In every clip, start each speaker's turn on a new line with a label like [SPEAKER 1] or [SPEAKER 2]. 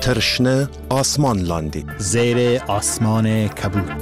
[SPEAKER 1] ترشنه آسمان لاندی
[SPEAKER 2] زیر آسمان کبود.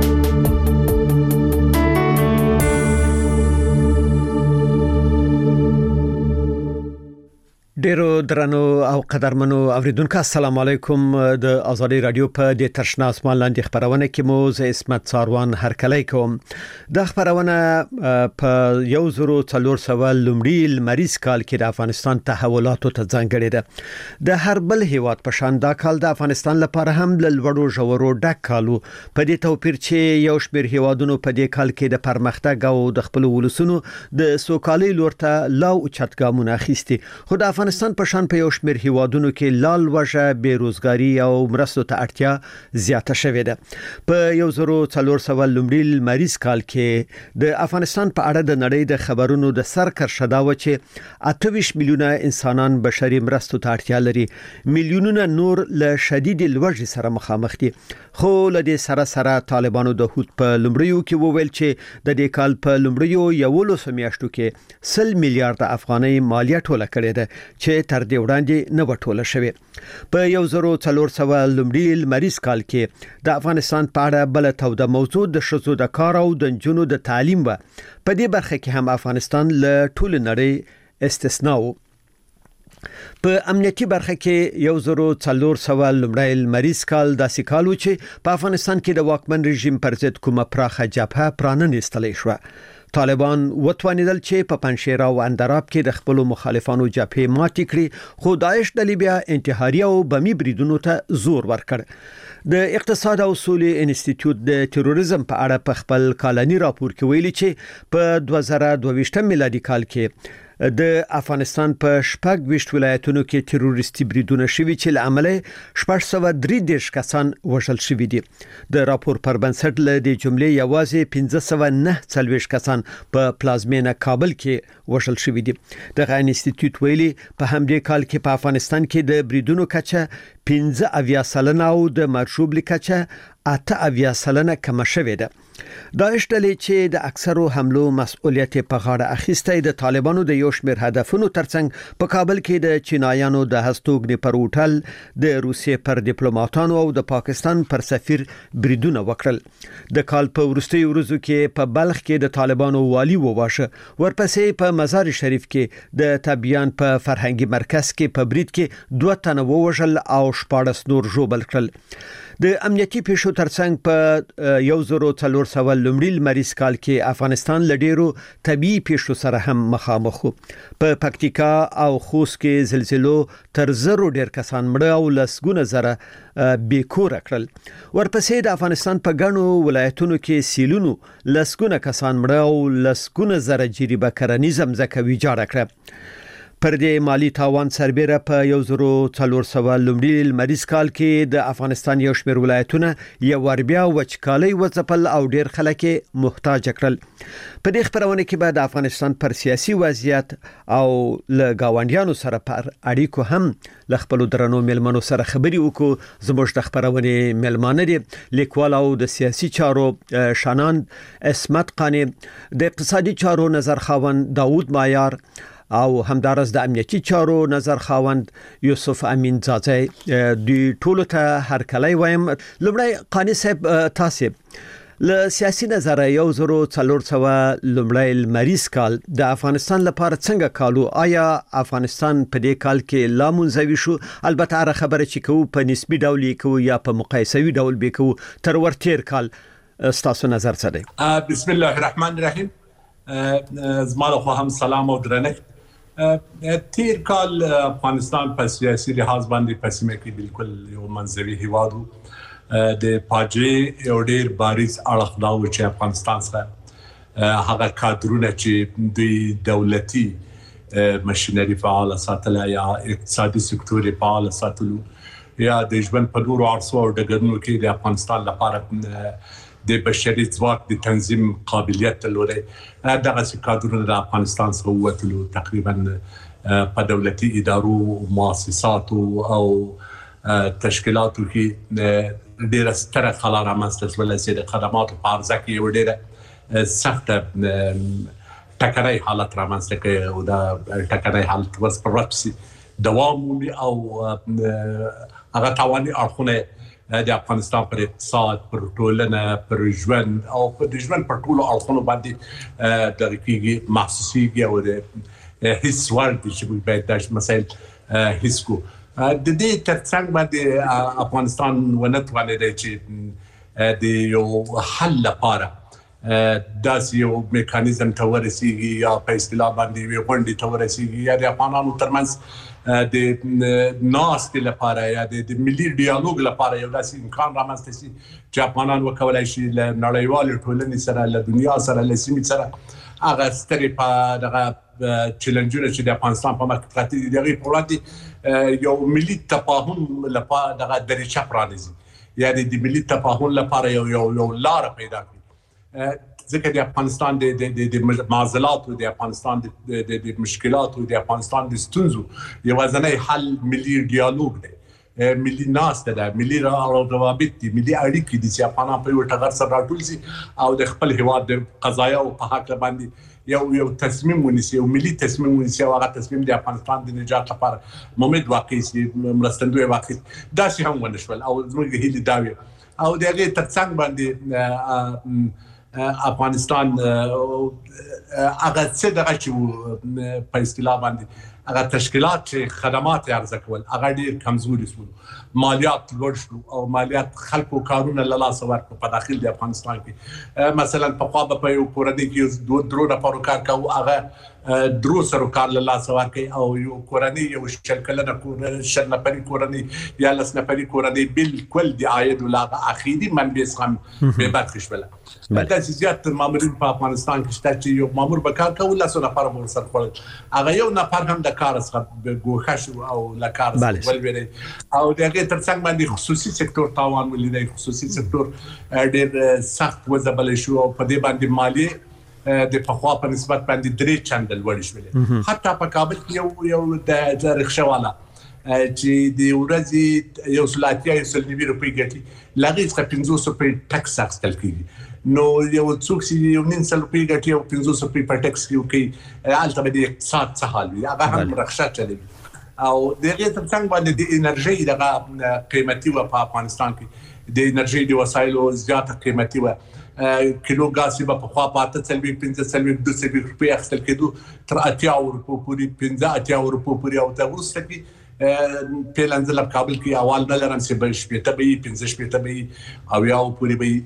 [SPEAKER 3] ډیرو درنو او قدرمنو اوریدونکو السلام علیکم. د ازادي رادیو په د ترشنه اسمان لاندې خبرونه کې مو ز اسمت ساروان هرکلی کوم. د خبرونه په 1400 لومړی مریض کال کې د افغانستان تحولاتو ته ځانګړې ده. د هر بل هیواد په شان دا کال د افغانستان لپاره هم ل لوړو ژورو ډک کالو په دې توپیر چې یو شمېر هیوادونو په دې کال کې د پرمختګ او د خپل ولسونو د سوکالۍ لورته لا اوچت ګامونه اخیستي. خو د افغانستان په شان په یو شمېر هیوادونو کې لال وجه بیروزګاری او مرستو ته اړتیا زیاته شوې ده. په 1400 لومړی مریض کال کې د افغانستان په اړه د نړۍ د خبرونو د سرکرشه دا و چې 28 میلیونه انسانان بشري مرستو ته اړتیا لري. میلیونونه نور له شدید لوږې سره مخامخ دي. خو له دې سره طالبانو د هوت په لومړیو کې وویل چې د دې کال په لومړیو 11 میاشتو کې 100 میلیارډ افغانۍ مالیه ټوله کړې ده چې تر دې وړاندې نه وټوله شوې. په 1400 لومړی مریض کال کې د افغانستان په اړه بل توده موضوع د شذو د کار او د جنونو د تعلیم و. په دې برخه کې هم افغانستان له ټول نړۍ استثناء و. په امنیتي برخه کې 1400 لومړی مریض کال داسې کال و چې په افغانستان کې د واکمن رژیم پر ضد کومه پراخه جبهه پراننستلې شو. طالبان وتوانیدل چې په پنجشیر او اندراب کې د خپل مخالفانو جبهه ماتې کړي، خو داعش د لیبیا انتحاري او بمی بریدونو ته زور ورکړ. د اقتصاد او سولې انسټیټیوټ د تروریزم په اړه په خپل کالني راپور کې ویلي چې په 2022 میلادي کال کې د افغانستان په 26 ولایتونو کې تروریستي بریدونه شوي چې له امله 633 کسان وژل شوي دي. د راپور پر بنسټ له دې جملې یوازې 549 کسان په پلازمینه کابل کې وژل شوي دي. دغه انسټیټیوټ ویلي په همدې کال کې په افغانستان کې د بریدونو کچه 15% او د مرشوب کچه 8% کم شوې ده. داعش ډلې چې د اکثرو حملو مسؤلیت په غاړه اخیسته د طالبانو د یو شمېر هدفونو ترڅنګ په کابل کې د چینایانو د هستوګنې پر هوټل، د روسیې پر ډیپلوماټانو او د پاکستان پر سفیر بریدونه وکړل. د کال په وروستیو ورځو کې په بلخ کې د طالبانو والی وواشه. ورپسې په مزار شریف کې د تبیان په فرهنګي مرکز کې په برید کې 2 تنه ووژل او 14 نور ژوبل کړل. د امنیتي پیښو ترڅنګ په 1400 لومړی مریض کال کې افغانستان له ډیرو طبيعي پیښو سره هم مخامخ و. په پکتیکا او خوست کې زلزلو تر زرو ډیر کسان مړه او لسګونه زره بیکور کړل. ورپسې د افغانستان په ګڼو ولایتونو کې سیلونو لسګونه کسان مړه او لسګونه زره جریبه کرنیز ځمکه ویجاړه کړه. پر دې مالی تاوان سربېره په 1400 لومړی مریض کال کې د افغانستان یو شمېر ولایتونه یو وربیا وچکالۍ وځپل او ډیر خلک محتاج کړل. په دې خبرونه کې به د افغانستان پر سیاسي وضعیت او له گاونډیانو سره پر اړیکو هم ل خپل درنو ملمنو سره خبري وکړو. زموږ د خبرونه ملمانه دي لیکوال او د سیاسي چارو شانان اسمت قانی، د اقتصادي چارو نظر خاوند داوود مایار او همدارس د امنیتي چارو نظر خاوند یوسف امین زاځي. د ټولو ته هرکلی وایم. لومړی قانی صاحب، تاسو له سیاسي نظر 1400 لومړی مریض کال د افغانستان لپاره څنګه کالو؟ آیا افغانستان په دې کال کې لا منزوي شو؟ البته هر خبره چې کوو په نسبی ډول کوو یا په مقایسوي ډول به کوو تر ورتیر کال. تاسو نظر څه دی؟
[SPEAKER 4] بسم الله الرحمن الرحیم. زما له هم سلام او درنښت. تیر کال افغانستان په سیاسي لحاظ باندې په سیمه کې بالکل یو منځوي هیواد د پاجې یو ډیر بارز اړخ دا و چې افغانستان سره هغه کادرونه چې د دولتي ماشينري فعال ساتل یا اقتصادي سکتور فعال ساتلو یا د ژوند په نورو عرصو او ډګرونو کې د افغانستان لپاره د بشري ځواک د تنظیم قابلیت لري. دغه کادرونه د افغانستان څخه ووتلو تقریبا په دولتي ادارو، مؤسساتو او تشکیلاتو کې ډېره ستره خلا رامنځته شوله چې د خدماتو په عرضه کې یو ډېره سخته ټکرای حالت رامنځته کوي او دا ټکرای حالت اوس په راتلونکي دوام مومي او هغه تاواني اړخونه د افغانستان پر اقتصاد، پر ټولنه، پر ژوند او پر ژوند پر ټولو اړخونو باندې د کېږي محسوسيږي او د هیڅ ورد چې باید د مسایل هیڅ کو د دې ترڅنګ باندې افغانستان ونتواني چې د یو حل لپاره داسې یو میکانیزم ته ورسیږي یا په اصطلاح باندې یو غونډې ته ورسیږي یا د افغانانو ترمنځ د ناستې لپاره یا د ملي ډیالوګ لپاره یو داسې امکان رامنځته شي چې افغانان وکولای شي له نړیوالې ټولنې سره، له دنیا سره، له سیمې سره هغه سترې په دغه چیلنجونه چې د افغانستان په مخ کې پراته دي دغه په وړاندې یو ملي تفاهم لپاره دغه دریچه پرانیزي، یعنی د ملي تفاهم لپاره یو لار پیدا کړي. ځکه د افغانستان د معضلات او د افغانستان د مشکلات او د افغانستان د ستونزو یوازینی حل ملي ډیالوګ دی، ملي ناسته ده، ملي روابط دي، ملي اړیکې دي چې افغانان په یو ټغر سره راټول شي او د خپل هیواد د قضایا او په حق باندې یو تصمیم ونیسي، یو ملي تصمیم ونیسي او هغه تصمیم د افغانستان د نجات لپاره ممد واقع شي، مرستندوی واقع شي. دا شي هم ونشول او زموږ هیله دا وي او دغه ترڅنګ باندې افغانستان هغه څه دغه چې په اصطلاح باندې هغه تشکیلات چې خدمات عرضه کول هغه ډیر کمزوري شول، مالیات لوړ شو او مالیات خلکو کارونه له لاسه ورکړو په داخل د افغانستان کې. مثلا په خوا په یو کورنۍ کې درو نفرو کار کوي، هغه درو سره کار له لاسه ورکړي او یو کورنۍ یو شل کلنه شل نفري کورنۍ یا لس نفري کورنۍ بالکل د عاید ولغه اخیری منبع څخه به برخه شوله. دا زیات مامورین په افغانستان کې شته چې یو مامور به کار کوي لاسو نفر مور سره خپل هغه یو نفر هم د کار څخه ګوښه شو او له کار څخه ولوي او دغه ترڅنګ باندې خصوصي سکتور تاوان ولیدای. خصوصي سکتور ډېر سخت وځبل شو او په دې باندې مالی د پخوا په نسبت باندې 3 چنده لوړ شوې. حتی په کابل کې یو د رخصه والا چې د ورځې یو سلاتیا یو سلنیوي روپۍ ګټي لږه څه 500 روپۍ ټکس اخیستل کیږي. نو یو څوک چې یو نیم سل روپۍ ګټي او 500 روپۍ په ټکس کې کوي البته د اقتصاد څه حال وي هغه هم رخصه چلوي او دغه ترڅنګ باندې د انرژي دغه قیمتي و په افغانستان کې د انرژي د وسایلو زیاته قیمتي و. کیلو غاز په خوا پاته سلوي 15 روپۍ اخیستل کېدو تر 80 روپۍ پورې 15 روپۍ پورې او دا ورسته کې په لنځل په کابل کې اول نه لرم چې به شپته به 15 به او یو پورې به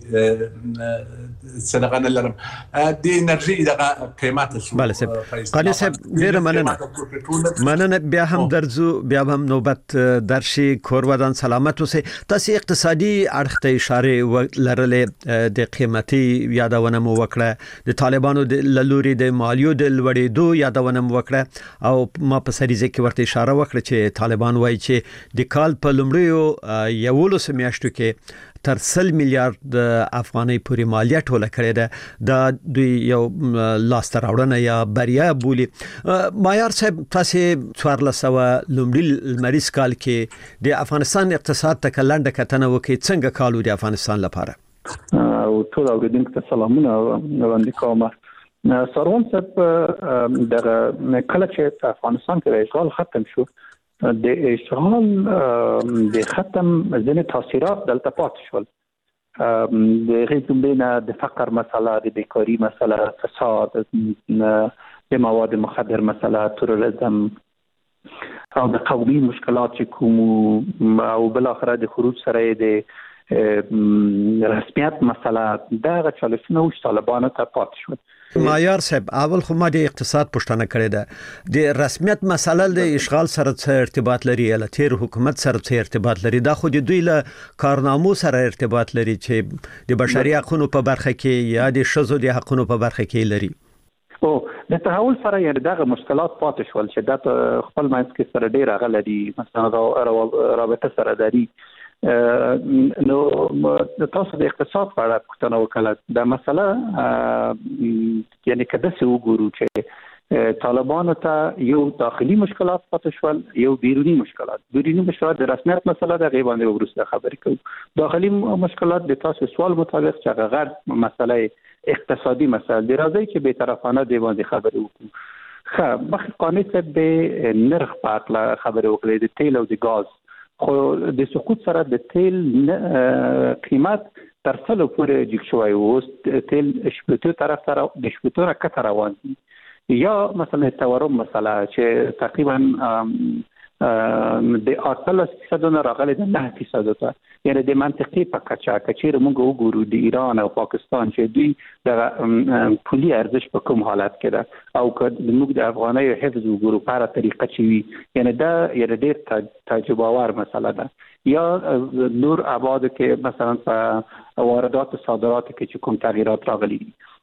[SPEAKER 4] صدقه نه لرم د انرژي دغه قیمت شو.
[SPEAKER 3] بله صاحب قانی صاحب ډیره مننه بیا هم درځو بیا هم نوبت درشي کورودان سلامت اوسئ. تاسو اقتصادي اړخ ته اشاره لرلې د قیمتي یادونه مو وکړه د طالبانو د لوري د مالیو د لوړېدو یادونه مو وکړه او ما په سریزه کې ورته اشاره وکړه چې طالبان وایي چې د کال په لومړیو 11 میاشتو کې تر 100 میلیارډ افغانۍ پورې مالیه ټوله کړې ده. دا دوی یو لاسته راوړنه یا بریا بولی. مایار صاحب تاسو 1400 لومړی لمریز کال کې د افغانستان اقتصاد ته کلنډه کتنه وکړي څنګه کالو د افغانستان لپاره
[SPEAKER 5] او ټول اوریدونکو ته سلامونه وړاندې کوم. سروان صاحب دغه کله چې افغانستان کې اشغال ختم شو د اشغال د ختم ځینې تاثیرات دلته پاتې شول. د غیبونه د فقر مسله، د بیکاری مسله، فساد، د مواد مخدر مسله، تروریزم او د قومي مشکلات چې کوم او بل اخر د خروج سره د رسمیت مسله دا چالشونه او طالبانو ته پاتې شول.
[SPEAKER 3] مایار صاحب اول خو ما د اقتصاد پښتنه کړې ده د رسمیت مسله د اشغال سره څه ارتباط لري یا تیر حکومت سره څه ارتباط لري؟ دا خو د دوی له کارنامو سره ارتباط لري چې د بشري حقوقو په برخه کې یا د شذو د حقوقو په برخه کې لري.
[SPEAKER 5] او د تحول سره یعنی دغه مشکلات پاتې شول چې د خپل منځ کې سره ډیر غلدي مثلا رابطه سره داري. نو تاسو د اقتصاد په اړه پوښتنه وکړه. دا مسله یعنی کده څه وګورو چې طالبانو ته یو داخلي مشکلات پاتې شول، یو بیرونی مشکلات. بیرونی مشکلات د رسمیت مسله د غیبانه ورسته خبرې کوي. داخلي مشکلات د تاسو سوال مطابق چې هغه مسله اقتصادي مسله دی، راځي چې به طرفانه دی باندې خبرې وکړو. مخکې قانع صاحب د نرخ په اړه خبرې وکړې د تیل او د غاز، خو د سقوط سره د تیل قیمت تر څلو پورې جګ شوی و. اوس تیل شپېتو طرف ته د شپېتو نه کته روان دي. یا مثلا تورم مسله چې تقریبا د 18% راغلي د 9% ته، یعنی د منطقي په کچه کچیر موږ وګورو د ایران او پاکستان چې دوی د پولي ارزش په کوم حالت کې ده او که موږ د افغانۍ حفظ وګورو په هر طریقه چې وي، یعنی دا یعنی ډېر تعجب آور مسله ده. یا نور ابعاد کې مثلا په واردات و صادرات کې چې کوم تغییرات راغلي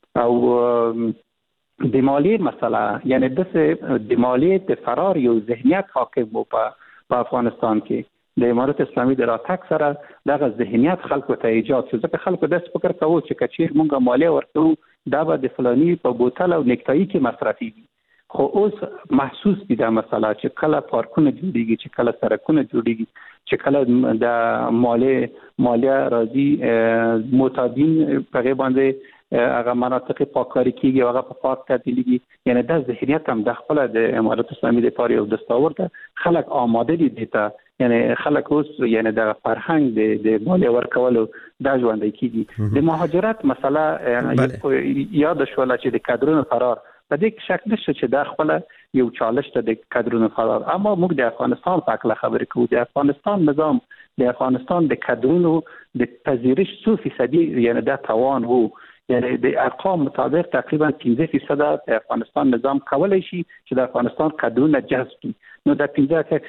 [SPEAKER 5] او د مالیې مسله، یعنی د مالیې د فرار یو ذهنیت حاکم و په افغانستان کې. د امارت اسلامي د راتګ سره دغه ذهنیت خلکو ته ایجاد شو، ځکه خلکو داس فکر کوي چې کچیر مونږه مالیه ورکړو دا به د فلاني په بوتل او نیکټایي کې مصرفي وي. خو اوس محسوس دي دا مسله چې کله پارکونه جوړیږي، چې کله سړکونه جوړیږي، چې کله د مالیه راځي معتادین په باندې هغه مناطق پاککاری کیږي او هغه په پاک تبدیلیږي. یعنی دا ذهنیت هم د خپل د امارت اسلامي د پاره یو دستاورد خلک آماده دي دیتا، یعنی خلک اوس یعنی د فرهنګ د مالیه ورکولو د ژوندۍ کیږي. د مهاجرت مسله یاد شول چې د کادرونو فرار په دې شک نشته چې دا خپل یو چالش ته د کادرونو فرار. اما موږ د افغانستان په اړه خبرې کوو. د افغانستان نظام، د افغانستان د کادرونو د پذیرش 100% یعنی دا توان وو، یعنی د ارقام مطابق تقریبا 15% د افغانستان نظام کولای شي چې د افغانستان کادرونه جذب کړي. نو د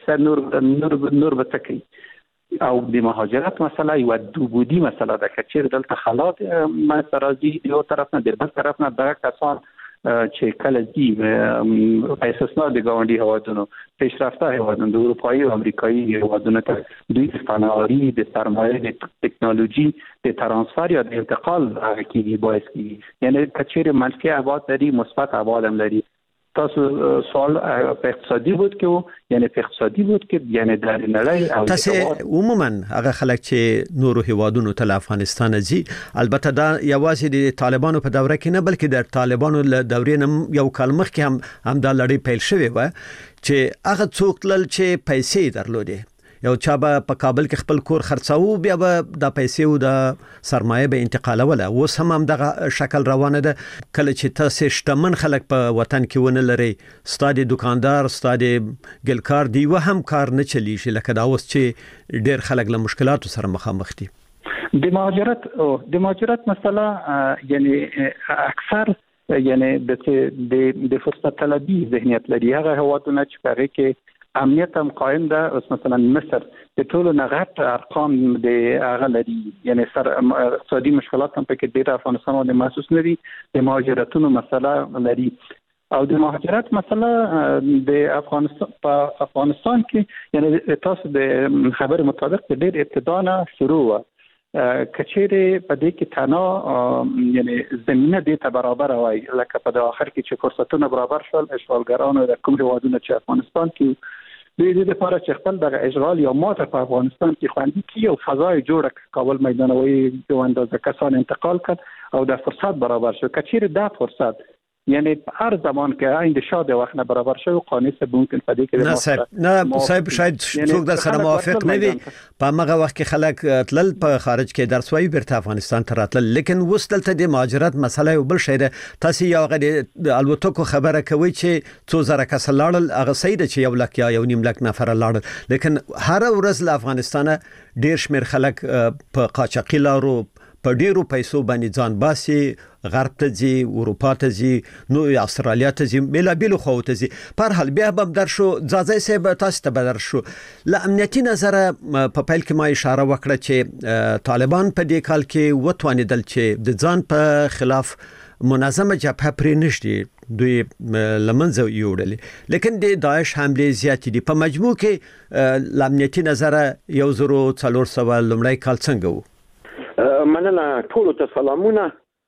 [SPEAKER 5] 15% نور به تکي. او د مهاجرت مسله یو دوبودي مسله ده، چې دلته خلاص ما سرازي یو طرف نه د بل طرف نه دغه کسان چې کله دي په اساس د گاونډي هوادونو پیشرفته هوادونو د اروپایي او امریکایي هوادونو ته دوی صنایع د سرمایه د ټکنالوژي د ترانسفر یا د انتقال کیږي باعث کیږي. یعنی کچېره منفي ابعاد لري، مثبت ابعاد هم لري. تاسو سوال په اقتصادي بود کې یعنی په اقتصادي بود کې یعنی د نړۍ او
[SPEAKER 3] تاسو عموما هغه خلک چې نورو هیوادونو ته افغانستان ځي، البته دا یوازې د طالبانو په دوره کې نه بلکې د طالبانو له دورې نه یو کال مخکې هم دا لړۍ پیل شوې و چې هغه څوک تلل چې پیسې درلودي، یو چا به په کابل کې خپل کور خرڅاو، بیا به د پیسې او د سرمایه به انتقالوله. اوس هم دغه شکل روانه ده. کله چې تاسو شتمن خلک په وطن کې ونه لري، ستاسو دکاندار، تاسو ګلکار دی و هم کار نه چلیږي، لکه دا اوس چې ډېر خلک له مشکلاتو سره مخامخ دي.
[SPEAKER 5] د مهاجرت مسله یعنی اکثر یعنی د فرصت طلبي ذهنیت لري. هغه هوادونه چې هغه کې امنیت هم قائم ده. اوس مثلا مصر د ټولو نغت ارقام د هغه لري، یعنی سر اقتصادي مشکلات هم پکې ډېر افغانستان باندې محسوس نه دي. د مهاجرتونو مسله لري او د مهاجرت مسله د افغانستان کې یعنی تاسو د خبر مطابق ډېر ابتدا نه شروع و. کچېره په دې کې تنها یعنی زمينه دې ته برابر وای، لکه په اخر کې چې فرصتونه برابر شول اشغالګرانو د کوم هوادونو چې افغانستان کې د لپاره چې خپل د اشغال یا ماته په افغانستان کې خوندي کی او فضای جوړه کابل میدانوي د اندازه کسان انتقال کړ او د فرصت برابر شو. کچېره دا فرصت یعنی هر زمان کې عین شاده وخت نه برابر شو قانون څه ممکن پدې کې
[SPEAKER 3] نه صاحب شاید څوک د سره موافق نه وي. په هغه وخت کې خلک تلل په خارج کې درس وایي بیرته افغانستان ته راتلل، لیکن وستلته د مهاجرت مسله یو بل شی ده. تاسو یو غږ الوتکو خبره کوي چې څو زره کس لاړل، هغه صحیح ده چې یو لک یا یو نیم لک نفر لاړل، لیکن هر ورځ له افغانستان ډیر شمیر خلک په قاچاقي لارو په ډیرو پیسو باندې ځان باسي، غرب ته ځي، اروپا ته ځي، نو استرالیا ته ځي، بېلابېلو خواو ته ځي. په هر حال بیا به در شو ځاځی صاحب تاسو ته بدر شو له امنیتي نظره په پیل کې ما اشاره وکړه چې طالبان په دې کال کې وتوانېدل چې د ځان په خلاف منظمه جبهه پرې نشي دوی لمنځه یوړلې، لیکن د داعش حمله زیات دي. په مجموع کې له امنیتي نظره 1400 لومړی کال څنګه وو؟
[SPEAKER 6] مننه ټولو ته سلامونه.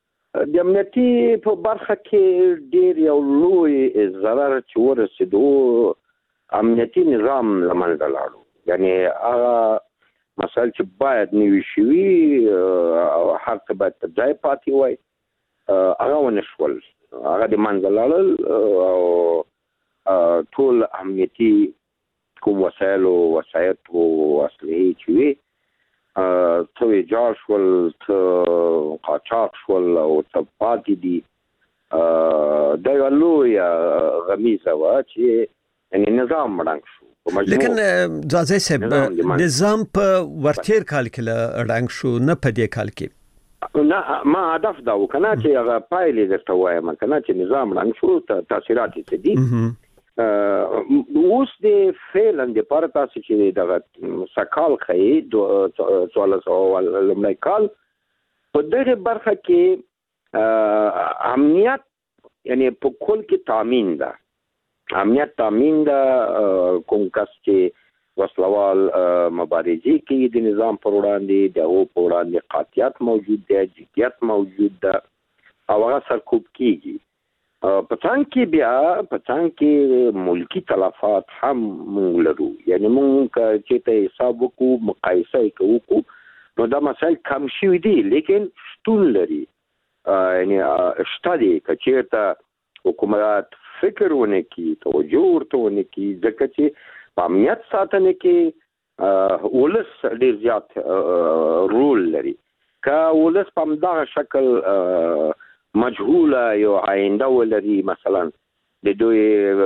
[SPEAKER 6] د امنیتي په برخه کې ډیر یو لوی ضرر چې ورسېدو امنیتي نظام لمنځه لاړو، یعنی هغه مسایل چې باید نوي شوي او هر څه باید په ځای پاتې وای هغه ونه شول، هغه د منځه لاړل او ټول امنیتي کوم وسایل او وسایط او اصلي چې ته جاش ول قاچاق شول او تپاتې دي دا یو لوی غمیزه وه چې یعنې نظام مړنګ شو.
[SPEAKER 3] لیکن ځاځی صاحب نظام په ورتیر کال کې ړنګ شو نه په دې کال کې.
[SPEAKER 6] نه ما هدف دا و کنه چې هغه پایلې درته وایم کنه چې نظام ړنګ شو تاثیرات یې دي. اوس د فعلا د پاره تاسو چې دغه سکال خې 1400 لمړی کال په دغه برخه کې امنیت یعنی په کل کې تامین ده. امنیت تامین ده. کوم کس چې وسلوال مبارزي کوي د نظام پر وړاندې دغه پر وړاندې قاطعیت موجود ده، جدیت موجود ده او هغه سرکوب کیږي. په څنګ کې بیا په څنګ کې ملکی تلفات هم موږ لرو. یعنی موږ چې ته حساب وکړو مقایسه وکړو نو دا مسایل کم شوي دي لیکن شتون لري. یعنی شته دي که چېرته حکومت فکر ونه کړي توجه ورته ونه کړي ځکه چې په امنیت ساتنه کې ولس ډېر زیات رول لري. که ولس په همدغه شکل مجهوله یو آینده ولري مثلا د دوی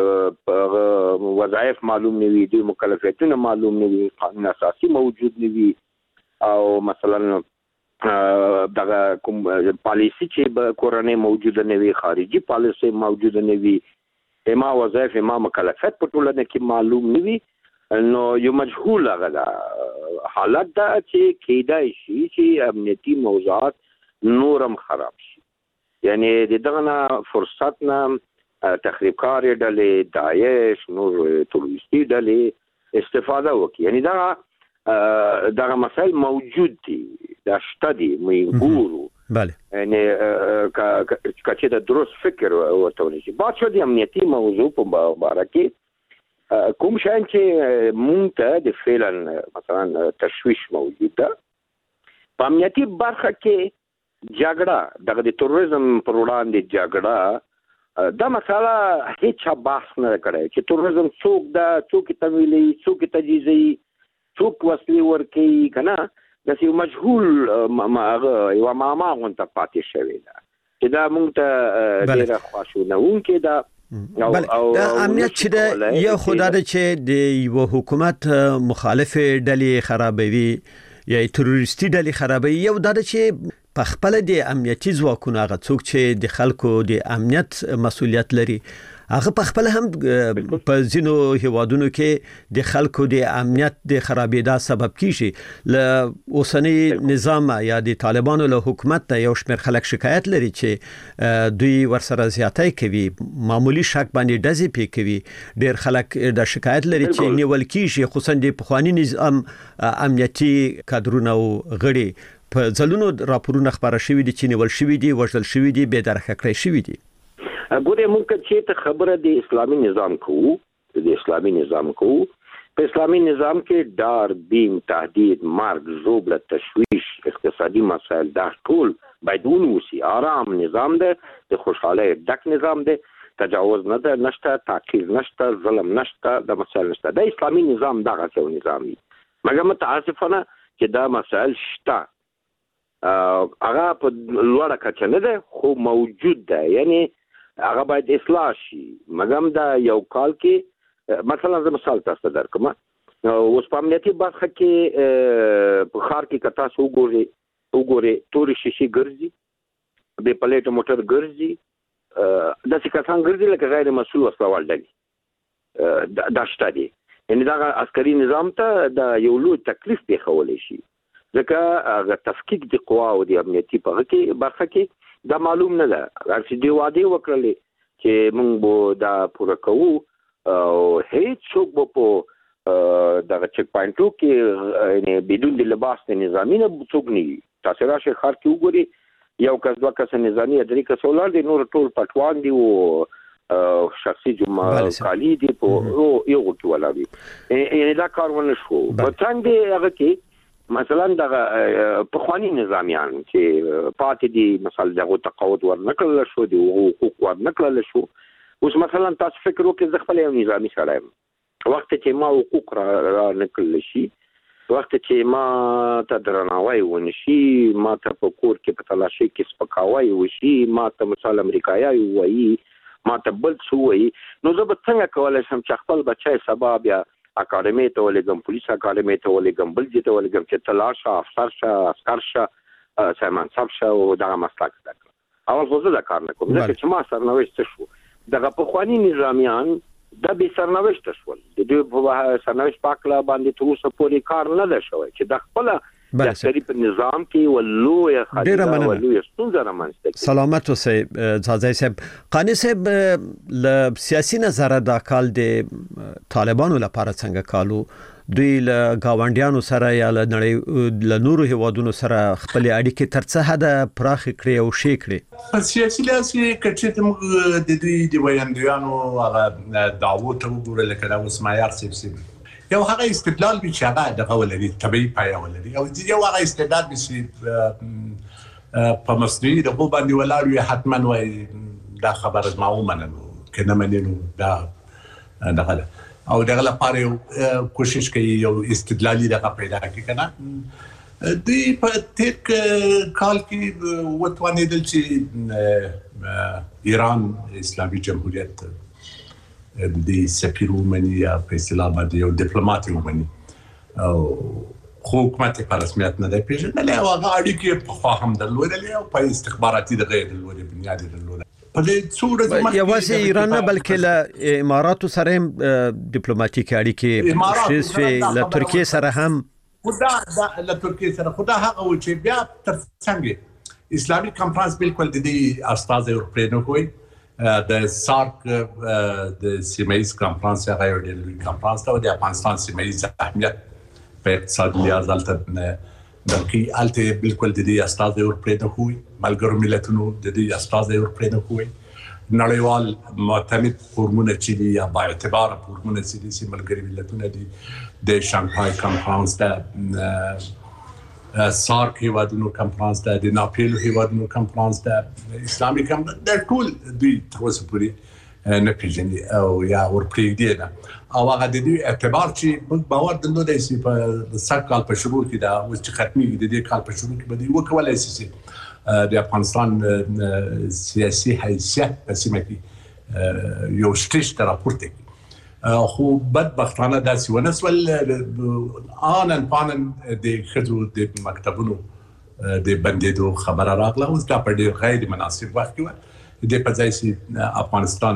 [SPEAKER 6] وظایف معلوم نه وي، دوی مکلفیتونه معلوم نه وي، قانون اساسي موجود نه وي او مثلا دغه کوم پالیسی چې به کورنۍ موجوده نه وي، خارجي پالیسی موجوده نه وي، ما وظایف ما مکلفیت په ټولنه کې معلوم نه وي نو یو مجهول هغه حالت ده چې کېدای شي چې امنیتي موضوعات نورم خراب شي. یعنی د دغه نه فرصت نه تخریبکار ډلې داعش نور تروریستي ډلې استفاده وکړي. یعنی دغه مسایل موجود دي، دا شته دي موږ ګورو.
[SPEAKER 3] بله
[SPEAKER 6] یعنی که د درست فکر ورته ونشي. بعد شو د امنیتي موضوع په باره کې کوم شیان چې مونږ ته د فعلا مثلا تشویش موجود ده په امنیتي برخه کې جګړه دغه د تروریزم پر وړاندې جګړه دا مسله هیڅ بحث نه کړی چې تروریزم څوک ده، څوک تمویلي، څوک تجهیزي، څوک وسلې ورکوي کنه داسې یو مجهول یوه معما غونته پاتې شوې ده چې دا مونږ ته ډېره خواشینونکې ده.
[SPEAKER 3] دا امنیت چې ده یو خو دا ده چې د یو حکومت مخالف ډلې خرابوي یا تروریستي ډلې خرابوي. یو دا ده چې په خپل د امنیتي ځواکونو هغه څوک چې د خلکو د امنیت مسؤلیت لري هغه په خپل هم په ځینو هیوادونو کې د خلکو د امنیت د خرابېدا سبب کیږي. ل اوسنی نظام یا د طالبانو له حکومت ته یو شمېر خلک شکایت لري چې دوی ورسره زیاتۍ کوي، معمولی شک باندې ډزې پې کوي. ډېر خلک د شکایت لري چې نیول کیږي خصوصا د پخوانی نظام امنیتي کادرونه او غړي په ځلونو راپورونه خبره شوي دي چې نیول شوي دي، وژل شوي دي، بې درخه کړی شوي دي.
[SPEAKER 6] ګوره مونږ چې ته خبره د اسلامي نظام کوو، د اسلامي نظام کوو، په اسلامي نظام کې ډار، بیم، تهدید، مرګ، ژوبله، تشویش، اقتصادي مسایل دا ټول باید ونوسي. آرام نظام ده، د خوشحالۍ ډک نظام ده، تجاوز نه ده، نشته تعقیب، نشته ظلم، نشته د مسایل نشته. د اسلامي نظام دغه څه نظام دی مګر متاسفانه چې دا مسایل شته هغه په لوړه کچه نه ده خو موجود ده. یعنی هغه باید اصلاح شي. مګم دا یو کال کې مثلا زه مثال تاسو درکم اوس په امنیتي برخه کې په ښار کې که تاسو وګورئ تورې شیشې ګرځي، بې پلیټه موټر ګرځي، داسې کسان ګرځي لکه غیر مسؤل وسلوال ډلې دا شته دي. یعنې دغه عسکري نظام ته دا یو لوی تکلیف پېښولی شي ځکه هغه تفکیک د قواو د امنیتي برخه کې دا معلوم نه ده. چې دوی وعدې وکړلې چې موږ به دا پوره کوو او هیڅ څوک به په دغه چک پاینټو کې یعنې بدون د لباس د نظامي نه څوک نه وي. تاسو راشئ ښار کې وګورئ یو کس دوه کسه نظامي یا درې کسه ولاړ دي، نور ټول پټوان دي او شخصي کالي دي په یو کې ولاړ دي. یعنې دا کار ونه شو. په څنګ دی هغه کې مثلا دغه پخوانی نظامیان چې پاتې دي مثلا دغه تقاعد ورنکړل شو، د حقوق ورنکړل شو، اوس مثلا تاسو فکر وکړئ زه خپل یو نظامي سړی یم، وخت چې ما حقوق را نکړل شي، وخت چې ما ته درناوی ونشي، ما ته په کور کې په تلاشۍ کې سپکاوی وشي، ما ته مثال امریکایي وایي، ما ته بل څه وایي، نو زه به څنګه کولی شم چې خپل بچی سبا بیا اکاډمۍ ته ولېږم، پولیس اکاډمۍ ته ولېږم، بل ځای ته ولېږم چې ته لاړ شه، افسر شه، عسکر شه، سرمنصب شه او دغه مسلک زده کړه. اول خو زه دا کار نه کوم ځکه چې ما سرنوشت شو. دغه پخواني نظامیان د بې سرنوشته شول، د دوی په سرنوشت په هکله باندې تر اوسه پورې کار نه دی شوی چې د خپله د عسکري په نظام کې ولویه خاطره ولویه ستونزه رامنځته کړي.
[SPEAKER 3] سلامت اوسئ ځاځی صاحب. قانی صاحب له سیاسي نظره دا کال د طالبانو لپاره څنګه کالو؟ دوی له گاونډیانو سره یا له نړۍ له نورو هیوادونو سره خپل اړیکې تر څه حد پراخ کړي او شي کړي؟
[SPEAKER 4] په سیاسي لحاظ کې موږ د دوی د ویاندویانو هغه دعوو ته وګورل کله اوس معیار سیب یو هغه استدلال به چې هغه دغه ولري طبيعي پایه ولري او یو هغه استدلال به چې په مصنوعي د بو باندې ولاړ وي حتما وای دا خبره ما ومنلو کنه منلو دا دغه او دغه لپاره کوشش کوي یو استدلالي دغه پیدا کړي کنه. دوی په تیر کال کې وتوانیدل چې ایران اسلامي جمهوریت د سفیر ومني یا په اصطلاح باندې یو ډیپلوماټ ومني او حکومت په رسمیت نه دی پیژندل او هغه اړیکې په خوا هم درلودلې او په استخباراتي دغه درلودې بنیاد درلودل. په دې څوره
[SPEAKER 3] یوازې ایران نه بلکې له اماراتو سره هم ډیپلوماټیک اړیکې شوې، له ترکیې سره هم
[SPEAKER 4] خدا له ترکیې سره خدا هغه و چې بیا تر څنګه اسلامي کانفرنس بالکل د دې استازي ورپرې نه کوي. د سارک د سیمایي کانفرنس هغه یو ډېر کانفرنس ته د افغانستان سیمایي اهمیت په اقتصادي لحاظ دلته دغه الته بالکل د دې استازي ورپرې نه کوي. ملګرو ملتونو د دې استازي ورپرې نه کوي. نړیوال معتمد فورمونه چې یا با اعتبار فورمونه چې ملګري ملتونه دي د شانګهای کانفرنس د سارک هیوادونو کانفرنس د ناپیلو هیوادونو کانفرنس د اسلامي کانفرنس د ټول دوی تر اوسه پورې نه پیژني او یا ورپرېږدي نه او هغه د دې اعتبار چې موږ باور درلودی چې په سږ کال په شروع کې دا اوس چې ختمېږي د دې کال په شروع کې به دوی وکولی شي چې د افغانستان سیاسي حیثیت په سیمه کې یو سټیج ته راپورته کړي. خو بدبختانه داسې ونه سول. آنن پانن د ښځو د مکتبونو د بندېدو خبره راغله. اوس دا په ډېر غیر مناسب وخت کې وه د په ځای چې افغانستان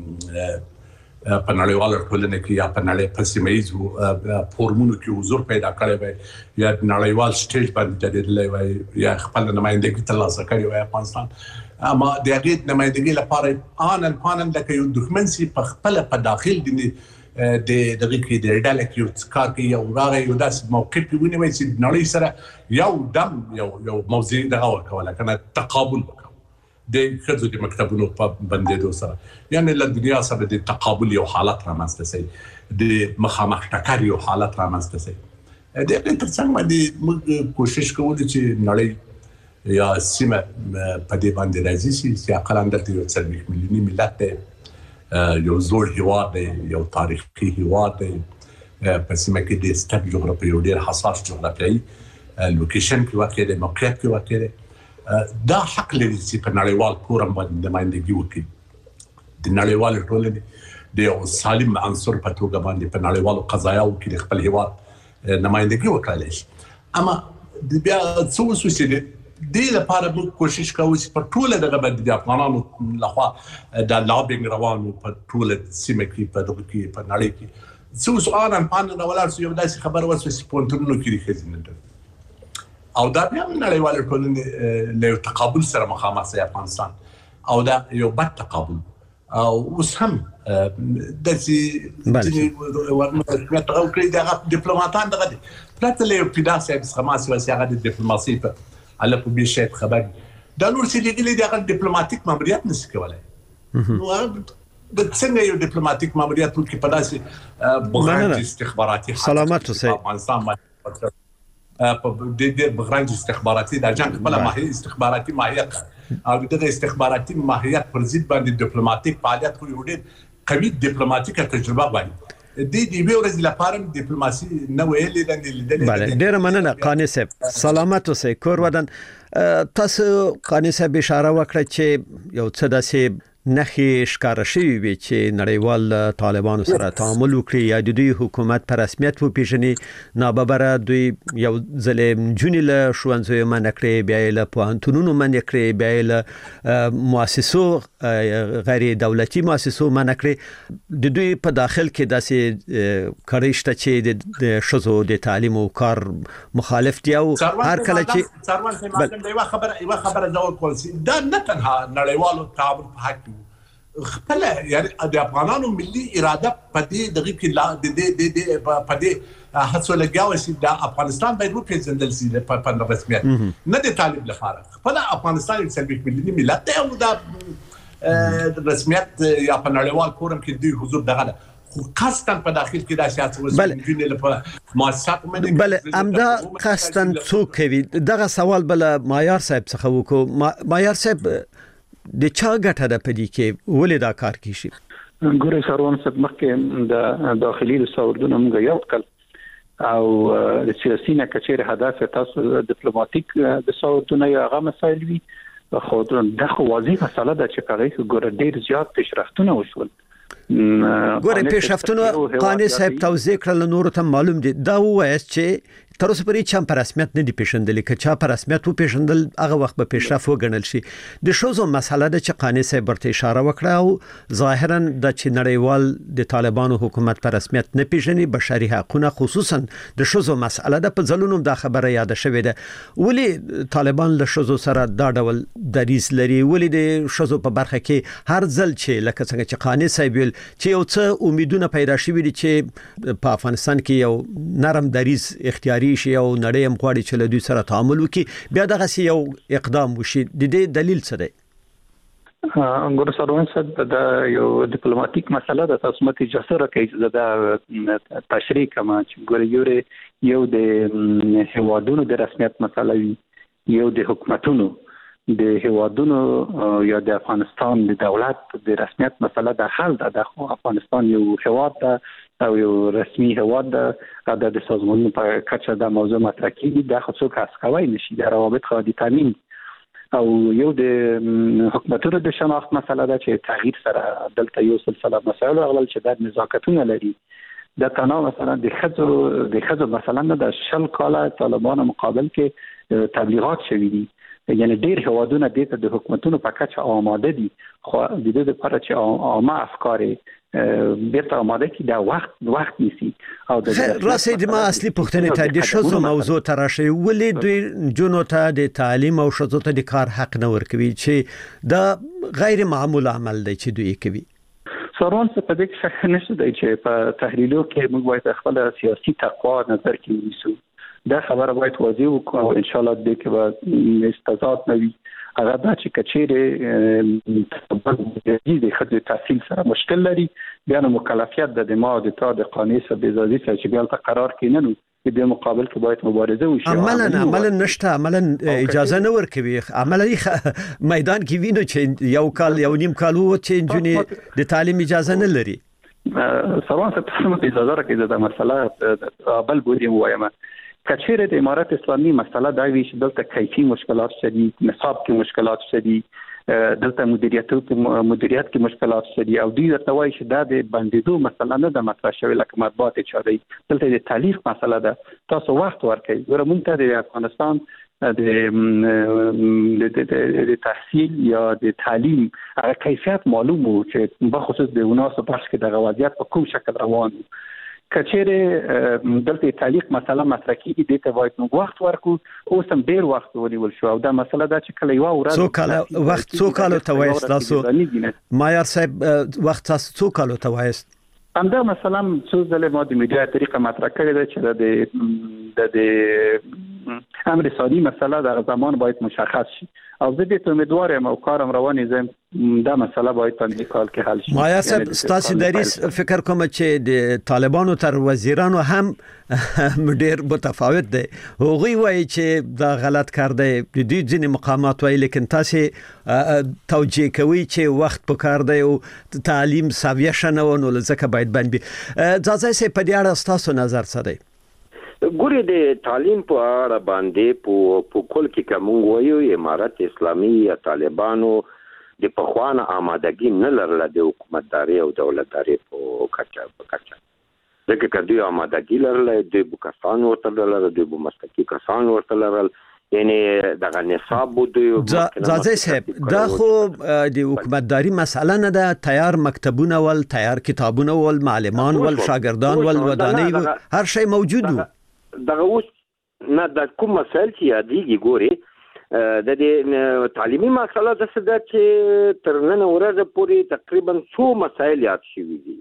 [SPEAKER 4] په نړیواله ټولنه کې یا په نړۍ په سیمه ییزو فورمونو کې حضور پیدا کړی وای یا نړیوال سټیج باندې درېدلی وای یا خپل نمایندګي ترلاسه کړې وای افغانستان، اما د هغې نمایندګۍ لپاره آنن پانن لکه یو دښمن چې په خپله په داخل د دغې کې د ډله کې یو کار کوي او راغی یو داسې موقف یې ونیوی چې نړۍ سره یو دم یو موضوع دغه ورکوله کنه تقابل وکړو د ښځو د مکتبونو په بندېدو سره، یعنې له دنیا سره د تقابل یو حالت رامنځته شي، د مخامخ ټکر یو حالت رامنځته شي. د هغې تر څنګ باندې موږ کوشش کوو چې نړۍ یا سیمه په دې باندې راځي چې اقل اندر یو 40 میلیوني ملت دی، یو زوړ هیواد دی، یو تاریخي هیواد دی، په سیمه کې د ستر جغرافیایي یو ډېر حساس جغرافیایي لوکیشن کې واقع دی، موقعیت کې واقع دی. دا حق لري چې په نړیوال فورم باندې نمایندګي وکړي، د نړیوالې ټولنې د یو سالم عنصر په توګه باندې په نړیوالو قضایاو کې د خپل هیواد نمایندګي وکړلی شي. اما بیا څه وشو چې دې لپاره موږ کوشش کوو چې په ټوله دغه باندې د افغانانو لخوا د لابینګ روان و په ټوله سیمه کې په دغه کې په نړۍ کې څه وشو آنن پانن راولاړ شو، یو داسې خبره وشوه چې پوهنتونونو کې د ښځې نه او دا بیا نړیوالې ټولنې له یو تقابل سره مخامخ شي افغانستان او دا یو بد تقابل او اوس هم داسې ورنه کړی دغه ډیپلوماټان دغه دي پرته له یو پیدا صاحب څخه ما سواسي هغه د ډیپلوماسي په على په شیخ خبر دا نور چې لګلې دغه ډیپلوماټیک ماموریت نشي کولای. نو د څنګه یو ډیپلوماټیک ماموریت کې په داسې بغرنج استخباراتي
[SPEAKER 3] سلامت اوسئ
[SPEAKER 4] افغانستان باندې په دې بغرنج استخباراتي د جنگ خپل ماهي استخباراتي ماهیت او د استخباراتي ماهیت پر ضد باندې ډیپلوماټیک فعالیت کوي او ډېر قوي ډیپلوماټیکه تجربه غواړي د دې به ورځ لپاره ډیپلوماسي نه ویلې د لیدلې
[SPEAKER 3] بله ډیر مننه قانی صاحب سلامت اوسئ کور ودان تاسو قانی صاحب اشاره وکړه چې یو څه داسې نخي ښکار شوی وي چې نړیوال طالبانو سره تعامل وکړي یا د دوی حکومت پر رسمیت وپیژني ناببره دوی یو ځل جونیل شوانځو منکړي بیا له پوهنتونونو منکړي بیا له مؤسسو غیر دولتي مؤسسو منکړي د دوی په داخل کې داسې کړيشته چې د شذو د تعلیم او کار مخالف دي او هر کله چې
[SPEAKER 4] څاروان څنګه یو خبره دا کول سي دا نه تنها نړیوالو تعامل په حق خپل یعنی د افغانانو ملي اراده په دې دغه کې لا د په دې هڅو لګاوي چې د افغانستان باید وپیژندل شي په رسمیت نه د طالب لپاره خپل افغانستان یو څلوي ملي ملت او د رسمیت یا په نړیوال فورم کې دوی حضور دغه خو قصدن په داخل کې دا شات وسنګونه لپاره مؤسسات باندې
[SPEAKER 3] بل امدا قصدن څوک کوي دغه سوال بل معیار صاحب څخه وکړو معیار صاحب د چا ګټه ده په دې کې ولې دا کار کیشي
[SPEAKER 5] ګورې سروان صاحب مخکې د داخلي رساوردونو موږ یو کل او د سیاسي نه کچېر هدف تاسو ډیپلوماټیک د رساوردونو یا هغه مسایل وي خو دا خو واضح مسله ده چې هغه ګور ډیر زیات پیشرفتونه وشول
[SPEAKER 3] ګوره پیشرفتونه قانی صاحب توضیح کړل نور ته معلوم دي دا وایي چې تر اوسه پورې چا په رسمیت نه دی پیژندل که چا په رسمیت و پیژندل هغه وخت به پیشرفت وګڼل شي د شوزو مسله ده چې قانی صاحب ورته اشاره وکړه او ظاهرا د چې نړیوال د طالبانو حکومت په رسمیت نه پیژني بشري حقوقونه خصوصا د شوزو مسله ده په ځلونو د خبره یاد شوې ده ولی طالبان له شوزو سره دا ډول دریز لري ولی د شوزو په برخه کې هر ځل چې لکه څنګه چې قانی صاحب ویل چې یو څه امیدونه پیدا شوي دي چې په افغانستان کې یو نرم دریز اختیاري شي او نړۍ هم غواړي چې له دوی سره تعامل وکړي بیا دغه یو اقدام وشي د دې دلیل څه دی
[SPEAKER 5] انګور سروان صاحب دا یو ډیپلوماټیک مسله ده تاسو مته اجازه راکړئ دا تشریح کما چې ګورې یو د هوادونو د رسمیت مسله وي یو د حکومتونو د هوادونو یا د افغانستان د دولت د رسمیت مسله د حل د افغانستان یو هواد ده او یو رسمي هواد ده د سازمانونو په کچه د موضوع مطرح کیږي د خصوصو کاسکوي نشي د روابط خو د تامین او یو د حکومتونو د شناخت مسله ده چې تغییر سره دلته یو سلسله مسایل غلل چې د نزاکتونه لري د تناو مثلا د خزو مثلا د شل کاله طالبانو مقابل کې تبلیغات شوي دي یعنی ډیر هوادونه د حکومتونو په کچه آماده دي خو د دې لپاره چې عامه افکار بیرته آماده کی دا وخت نیسی او د
[SPEAKER 3] راسي د ما اصلي پوښتنه ته د شوزو موضوع تراشي ولې دوی جنو ته د تعلیم او شوزو ته د کار حق نه ورکوي چې دا غیر معمول عمل دی چې دوی کوي
[SPEAKER 5] سروان څه په دې شک نشته دی چې په تحلیلو کې موږ باید خپل سیاسي تقوا نظر کې ونیسو دا خبره باید واضح وکړو او ان شاء الله دې کې به استزاد نه وي هغه دا چې کچېره د خدای تحصیل سره مشکل لري بیا نو مکلفیت د ما د تا د قانون سره بزازي چې بیا ته قرار کیننو د مقابل کې باید مبارزه وشي
[SPEAKER 3] عملا نشته عملا اجازه نه ورکوي عملا میدان کې وینو چې یو کال یو نیم کال وو چې جنې د تعلیم اجازه نه لري
[SPEAKER 5] سروان څه تاسو ته اجازه راکړئ دا مسله بل بودیم وایم کچېره د امارات اسلامي مسله دا وی چې دلته کیفي مشکلات شدید نصاب کې مشکلات شدید دلته مدیریت کې مشکلات شدید او دوی ورته وایي چې دا د بندیدو مسله نه د مطرح شوی لکه مطبوعات چاري دلته د تعلیق مسله ده تاسو وخت ورکړئ ګوره مونږ ته د افغانستان د تحصیل یا د تعلیم هغه کیفیت معلوم وو چې بخصوص د وناسو بخش کې د وضعیت په کوم شکل روان وو کچېره دلته تعلیق مسله مطرح کیږي د ته باید نو وخت ورکو اوس هم ډیر وخت ونیول شو او دا مسله دا چې کله یو ورځ
[SPEAKER 3] څو کال ته وایست تاسو معیار صاحب وخت تاسو څو کال ته وایست
[SPEAKER 5] همدا مثلا څو ځله ما د میډیا طریقه مطرح کړې ده چې د امر سادی مسئله در زمان باید مشخص شي او زه دې امیدوار یم او کارم روانې زم دا مسئله باید په دې کال کې حل شي.
[SPEAKER 3] مایا صاحب ستاسو دریس فکر کوم چې د طالبانو تر وزیرانو هم ډېر متفاوت دي. هغوی وایي چې دا غلط کار دی د دې ځینې مقامات وایي لیکن تاسو توجیه کوي چې وخت په کار دی او تعلیم ساویه شنه نو لزکه باید بند ځاځي سه په دې اړه تاسو نظر څه دی؟
[SPEAKER 6] ګوري د تعلیم په اړه باندې په کول کې کوم وایو امارت اسلامي یا طالبانو د پخوانه آمادګي نه لرله د حکومتداري او دولتداري په کچه دغه کدی آمادګي لرله د بوکستان ورته لرله د مسلکي کسان ورته لرله یعنی دغه نصاب بده
[SPEAKER 3] ځاځي صاحب دا خو د حکومتداري مسله نه ده. تیار مکتبونه ول تیار کتابونه ول معلمان ول شاګردان ول ودانۍ هر شی موجود وو.
[SPEAKER 6] دغه اوس نه د کوم مسایل چې یادېږي ګوري د دې تعلیمي مسله د څه ده چې تر نن ورځې پورې تقریبا 100 مسایل یاد شوي دي.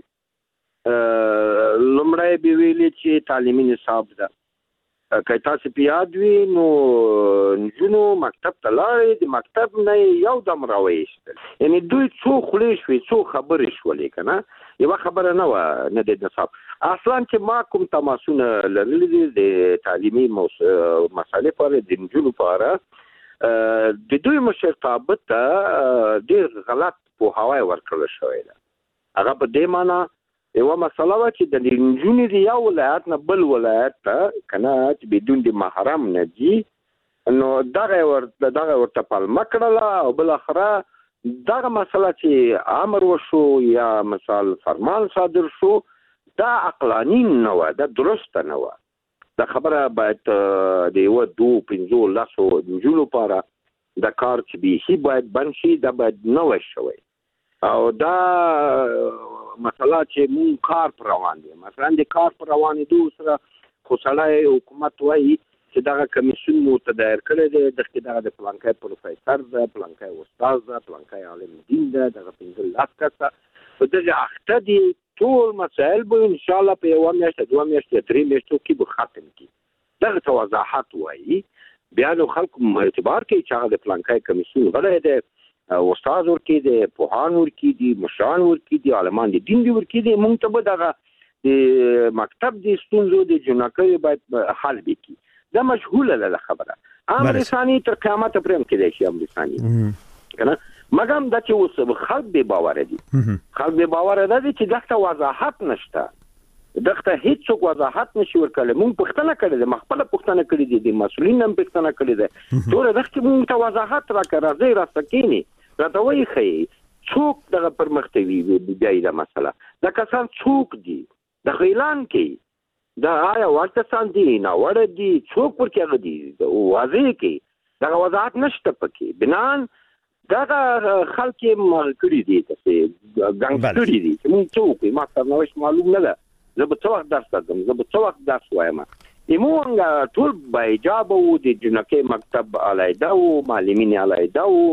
[SPEAKER 6] لومړی به ویلي چې تعلیمي نصاب ده که تاسو په یاد وي نو نجونو مکتب ته لاړې د مکتب نه یو دم راوېستل یعنی دوی څو خولې شوې څو خبرې شولې که نه یوه خبره نه وه نه د نصاب اصلا چې ما کوم تماسونه لرلي دي د تعلیمي مسالې په اړه د نجونو په اړه د دوی مشرتابه ته ډېر غلط پوهاوی ورکړل شوی ده. هغه په دې معنا یوه مسله وه چې د نجونې د یو ولایت نه بل ولایت ته که نه چې بدون د محرم نه ځي نو دغه ورته پلمه کړله او بالاخره دغه مسله چې امر وشو یا مثال فرمان صادر شو دا عقلاني نه وه دا درسته نه وه. دا خبره باید د یوه 2-5 لسو نجونو لپاره دا کار چې بیخي باید بند شي دا باید نه وای شوی او دا مسله چې مون کار پر روان دي مثلا د کار پر روان دي سره خو سړی حکومت وایي چې دغه کمیسیون مو تدایر کړی دی دغه د پلانکای پروفیسر ده پلانکای استاد ده پلانکای عالم دین ده دغه 15 کسه په دغه اخته دي ټول مسایل به ان شاء الله په یوه میاشت 2 میاشتې 3 میاشتو کې به ختم کی. دغه ته وضاحت وایي بیا نو خلکو اعتبار کوي چې هغه د پلانکای کمیسیون غړی دی استاد ورکی دی پوهان ورکی دی مشران ورکی دی عالمان دی دین دی ورکی دی مونږ ته به دغه د مکتب د ستونزو د جنکۍ باید حل وکړي. دا مشهوله ده خبره امر ثاني تر قیامت پرم کې دی امر ثاني کنه مګم دا چې اوس خلک به باور دي خلک به باور دي چې دغه وضاحت نشته دغه هیڅ وضاحت نشي ورکړل. مونږ پښتنه کړې ده مخبل پښتنه کړې دي د مسولین هم پښتنه کړې ده ټول دغه مونږ ته وضاحت راکړه زه راستکینی راته وایي خي څوک دغه پرمختوي بیا دا مسله دا کسان څوک دي د اعلان کې دا آیا ورته دي نه وړ دي څوک ورکه دي واضح کې دغه وضاحت نشته پکې بنان دغه خلک مغکړي دي چې ګنګ کړي دي چې مونږ څوک ما ته نوښت معلوم نه ده زه به څو وخت درس درځم زه به څو وخت درس وایم موږ ټول با ایجاب وو د جنکۍ مکتب علیحده وو معلمین علیحده وو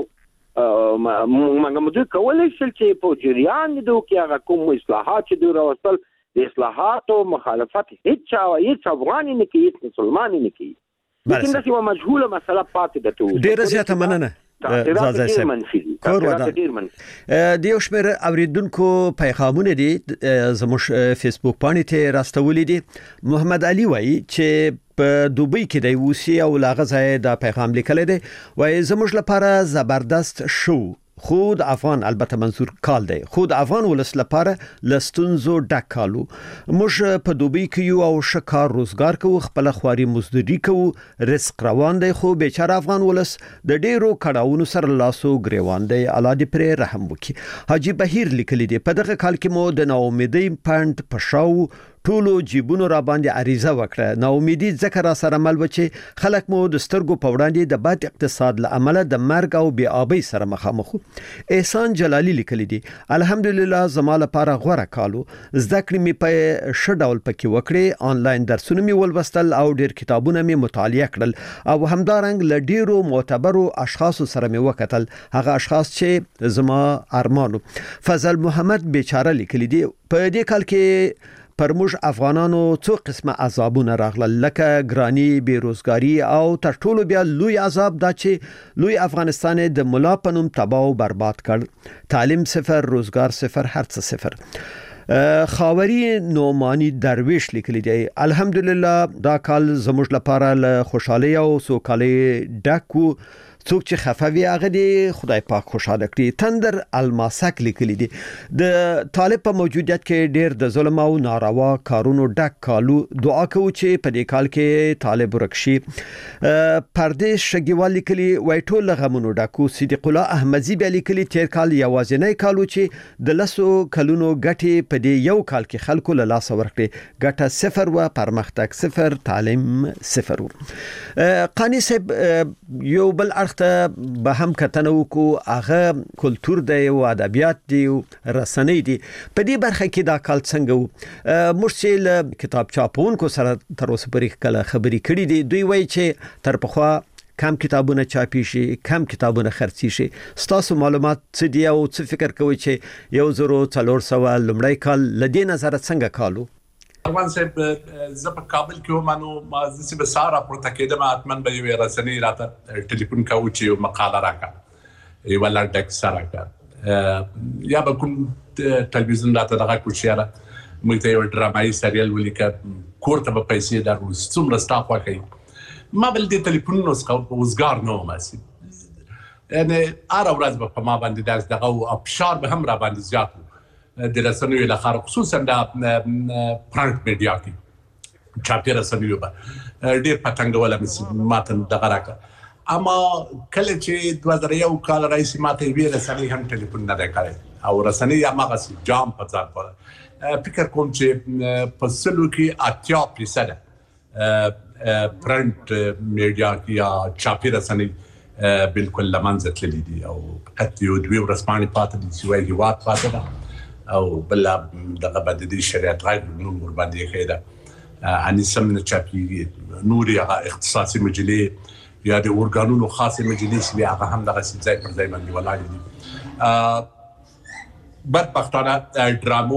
[SPEAKER 6] موږ کولای شل چې په جریان دو کې هغه کوم اصلاحات چې دوی راوستل د اصلاحاتو مخالفت هیڅ افغان نه کوي هیڅ مسلمان نه کوي لیکن دا یو مجهوله مسله پاتې ده.
[SPEAKER 3] ډیره زیاته مننه د یو شمېر اوریدونکو پیغامونه دي زموږ فیسبوک باندې ته راستولې دي. محمد علي وایي چې په دوبۍ کې د اوسي او لاغه د پیغام لیکل دي وایي زموږ لپاره زبردست شو خود افغان البته منظور کال دی خود افغان ولس لپاره لستونزو ډک کالو موږ په دوبۍ کې یو او شکار روزګار کوو خپل خواري مزدوري کوو رزق روان دی خو بیچاره افغان ولس د ډیرو کډاونو سره لاسو گریوان دی الله دې پر رحم وکړي. حاجی بهیر لیکلی دی په دغه کال کې مو د ناامیدۍ پاند پښاو ټولو جیبونو را باندې عریضه وکړه ناامیدي ذکر سره مل و چې خلک مو د سترګو په وړاندې د بد اقتصاد لامل د مرګ او بی آبی سره مخامخ. احسان جلالی لیکلی دی الحمدلله زما لپاره غوړه کالو زده کړې می په شډول پکې وکړې آنلاین درسونه می ولوستل او ډیر کتابونه می مطالعه کړل او همدارنګ لډیرو معتبرو اشخاص سره می وکتل هغه اشخاص چې زما ارمانو. فضل محمد بیچاره لیکلی دی په دې کال کې پر موږ افغانانو څو قسمه عذابونه راغله لکه ګرانی بیروزګاری او تر ټولو بیا لوی عذاب دا چې لوی افغانستان د ملا پنوم تباہ او برباد کړ تعلیم صفر روزګار صفر هر څه صفر خاوري نومانی درویش لیکلی دی الحمدلله دا کال زموږ لپاره له خوشحالي او سوکالي ډکو څوک چې خفوي هغه دی خدای پاک خوشاله کړي تندر الماسک لیکلی دی د طالب په موجودیت کې ډیر د ظلم او ناروا کارونو ډک کالو دعا کوو چې په دې کال کې طالب ورکشي پردیش شګیوال لیکلی وای ټول غمونو ډکو صدیق الله احمدی به لیکلی تیر کال یوازینی کالو چې د لسو کلونو ګټي په دې یو کال کې خلکو له لاس ورکړي ګټه صفر و پرمختګ صفر تعلیم صفر قانی صاحب یو بل ته به هم کتنه وکړو هغه کلچر دی او ادبیات دی او رسنۍ دی په دې برخه کې دا کال څنګه مرسل کتاب چاپونکو سره تر اوسه پورې کله خبرې کړې دي دوی وایي چې تر پخوا کم کتابونه چاپی شي کم کتابونه خرڅي شي ستاسو معلومات څه دی او څه فکر کوي چې 1400 لمړی کال لدې نظر څنګه کالو
[SPEAKER 4] افغان صاحب زه په کابل کې ومنو ما زه به ساره پورته کېدم اتمن به یو رسنۍ راته ټلیفون کاوه چې یو مقاله راکړه یو لړډک سره راکړه یا به کوم ټلویزیون راته دغه کوچیاره موږ ته یو ډرامایي سریال ولیکه کور ته به پیسې درو څومره ستا خوښوي ما بل دې ټلیفون نو وزګار نه وم یعنی هره ورځ به په ما باندې درس دغه ابشار به هم را باندې زیات د رسنیو لخوا خصوصا د پرنټ میډیا کې چاپی رسنیو به ډیر پټنګول ماته دغه راکړه اما کله چې 2001 کال رئیس ماته وی رسنۍ هم ټلیفون نه راکړي او رسنۍ هغه سي جام په ځان پر فکر کوم چې په سلو کې 80% پرنټ میډیا کې یا چاپی رسنۍ بالکل لمنځه تللي دي او فقط یو دوی ورسپانې پاتې دي چې وایي هیواد پاتې ده او بل دغه باندې د شریعت غږ نور ور باندې کېده اني سمنه چاپی نور یا اختصاصي مجلې یا د اورګانونو خاصه مجلس بیا هغه هم دغه ځای پر ځای باندې ولاړ دي بدبختانه ډرامو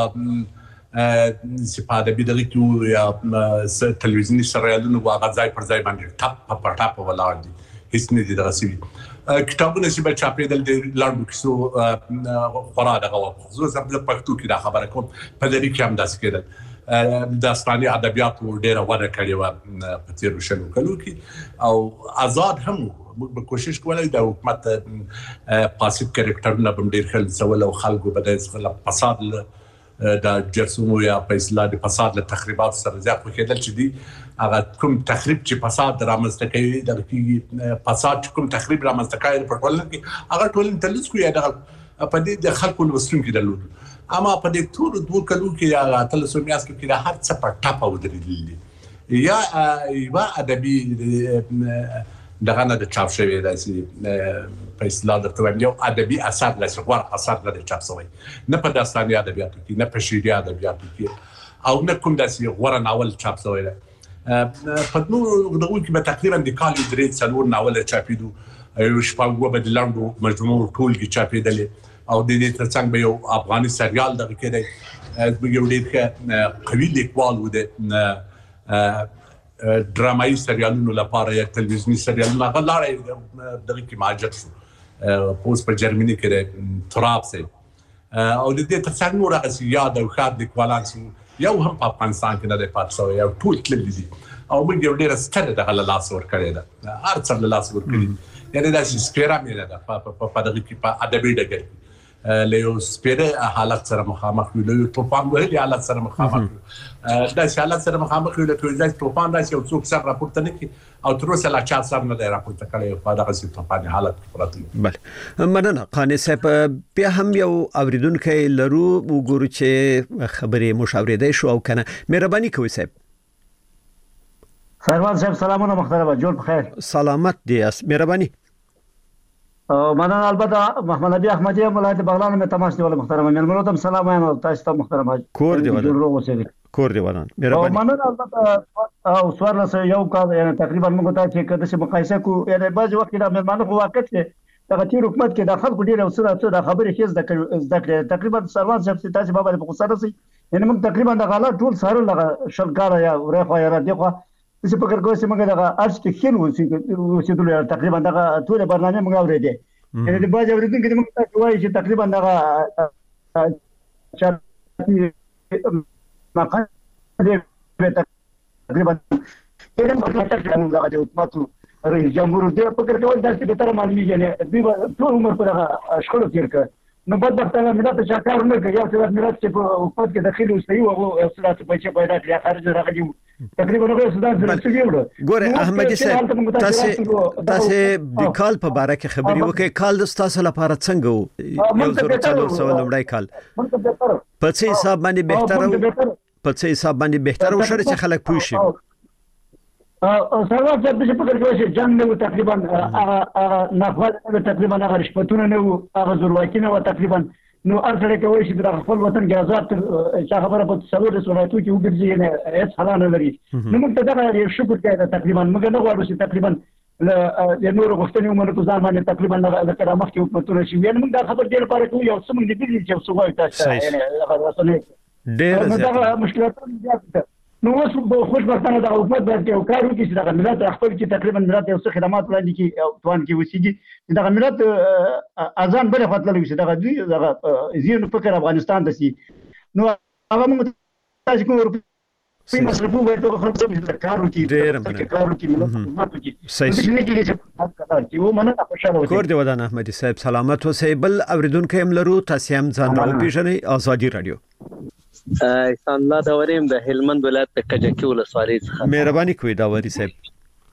[SPEAKER 4] سپاده بيدغه کې یا تلویزیونی سریالونو هغه ځای پر ځای باندې ټاپ ولاړ دي هیڅ نه دي دغه سوي کتابونه چې به چاپېدل د لاندو کیسو خورا دغه خصوصا په پښتو کې دا خبره کوم په دې کې هم داسې کېدل داستاني ادبیات ډېره وده کړې و په تیرو شلو کلو کې او آزاد هم موږ کوشش کولای د حکومت پاسیو کریکټرونه بم ډېر خل سوال او خلکو به د فساد د جرسونو یا په اصطلاح د فساد له تخریبات سره زیات کېدل چې دي هغه کوم تخریب چې فساد رامنځته کوي د فساد کوم تخریب رامنځته کوي په ټولنه کې هغه ټولنه تلص کوي د په دې د خلکو لوستون کې درلود اما په دې ټول دوه کلو کې یا تلص میاس کې د هر څه په ټاپه ودرېدل یا یو ادبي دغه نه د چاپ شوی داسې په اصطلاح درته وایم یو ادبي اثر لاسه غوړ اثر نه چاپ شوی نه په داستاني ادبیاتو کې نه په شعري ادبیاتو کې او نه کوم داسې غوړ ناول چاپ شوی دی په نور دغه کې به تقریبا د کال درې څلور ناول چاپېدو یو شپږ به د لاندو مجموعه ټولګي چاپېدلې او د دې ترڅنګ به یو افغاني سریال دغه کې دی یو ډېر قوي لیکوال و د ډرامایي سریالونو لپاره یا تلویزیونی سریالونو هغه لاره دغه کې مهاجر شو پوس په جرمني کې تراب سي او د دې ترڅنګ نور هغه یاد او خاط لیکوالان یو هم په افغانستان کې نه دی پاتې شوی یو ټول تللی دي او موږ یو ډېره ستره دغه له لاسه ورکړې ده هر څه له لاسه ورکړي یعنې داسې سپېره مینه ده په دغه کې په ادبي ډګر کې له یو سپېره حالت سره مخامخ یو له یو توپان وهلي حالت سره مخامخ یو داسې حالت سره مخامخ یو لکه داسې توپان داسې یو څوک سر راپورته نه کړي او تر اوسه لا چا سر نه دی راپورته کړی په دغسې توپاني حالت کې پراته وي
[SPEAKER 3] بله مننه قانع صاحب بیا هم یو اورېدونکی لرو وګورو چې خبرې مو اورېدی شو او که نه مهرباني کوئ صاحب
[SPEAKER 7] سروان صاحب سلامونه محترمه جوړ بخیر
[SPEAKER 3] سلامت دی مهرباني
[SPEAKER 7] مننه البته محمد نبی احمدی ولایت بغلان مې تماس نیول محترمه مېلمنو ته سلام وایم تاسو ته محترمه
[SPEAKER 3] کور دی ودان کور دی ودان مهرباني
[SPEAKER 7] مننه البته او سوار له یو کال یعنی تقریبا موږ ته چې کده چې مقایسه کو یعنی بعض وخت دا مېلمنو خو واقع چې دغه تیر حکومت کې د خلکو ډیر اوسره څه د خبرې هیڅ د تقریبا سروان صاحب تاسو بابا په قصه رسي یعنی موږ تقریبا د حالات ټول سره لغه شل کال یا ورخه یا دی خو څه فکر کوئ چې موږ دغه ارش تخین وسیدل تقریبا دغه ټول برنامه موږ اورېدې یعنی د باج اوریدونکو د موږ ته وایي چې تقریبا دغه تقریبا کله موږ ته د حکومت رئیس جمهور دی فکر کوي دا چې به تر معلومي یعنی دوی ټول عمر پر هغه شکل تیر کړ نو بدبختانه ملت چې کار نه کوي یا چې ملت چې په حکومت کې داخلي اوسي او اصلاحات پیسې پیدا کړي خارج راغلي تقریبا نو سودان سره څه وړو
[SPEAKER 3] ګوره احمدي صاحب تاسو د کال په باره کې خبري وکړئ کال د تاسو لپاره څنګه وو یو زر څلور سو لمړی کال په څه حساب باندې بهتر او شر چې خلک پوه شي
[SPEAKER 7] سره چې په فکر کې جنگ نو تقریبا نخواله تقریبا هغه رشوتونه نو هغه زورواکینه او تقریبا نو ارسله کوي چې د خپل وطن کې آزاد چې خبره په څلور ولایتو کې وګرځي نه هیڅ حل نه لري نو موږ ته دا یو شکر کوي تقریبا موږ نه غواړو چې تقریبا د نور غوښتنې عمر په ځان باندې تقریبا د کرامت کې حکومتونه شي یعنی موږ دا خبر ډیر لپاره کوي او څه موږ دې چې څه وایي تاسو یعنی هغه وسنه ډیر زیات مشکلات دي نو اوس په خوشبختانه د حکومت باندې یو کار وکړي چې د ملت خپل کې تقریبا ملت یو څه خدمات وړاندې کړي او توان کې وسیږي د ملت اذان بل خپل لوي چې دغه دوی دغه زیرو فکر افغانستان د سي نو هغه موږ تاسو کوم په مصرفو ورته خپل څه کار وکړي ډېر
[SPEAKER 3] صحیح کور دی ودان احمدي صاحب سلامت اوسئ بل اوریدونکو هم لرو تاسو هم ځان راوپیژنئ آزادي رادیو
[SPEAKER 8] احسان الله داوریم د هلمند ولایت د کجکی ولسوالۍ څخه
[SPEAKER 3] مهرباني کوئ داوري صاحب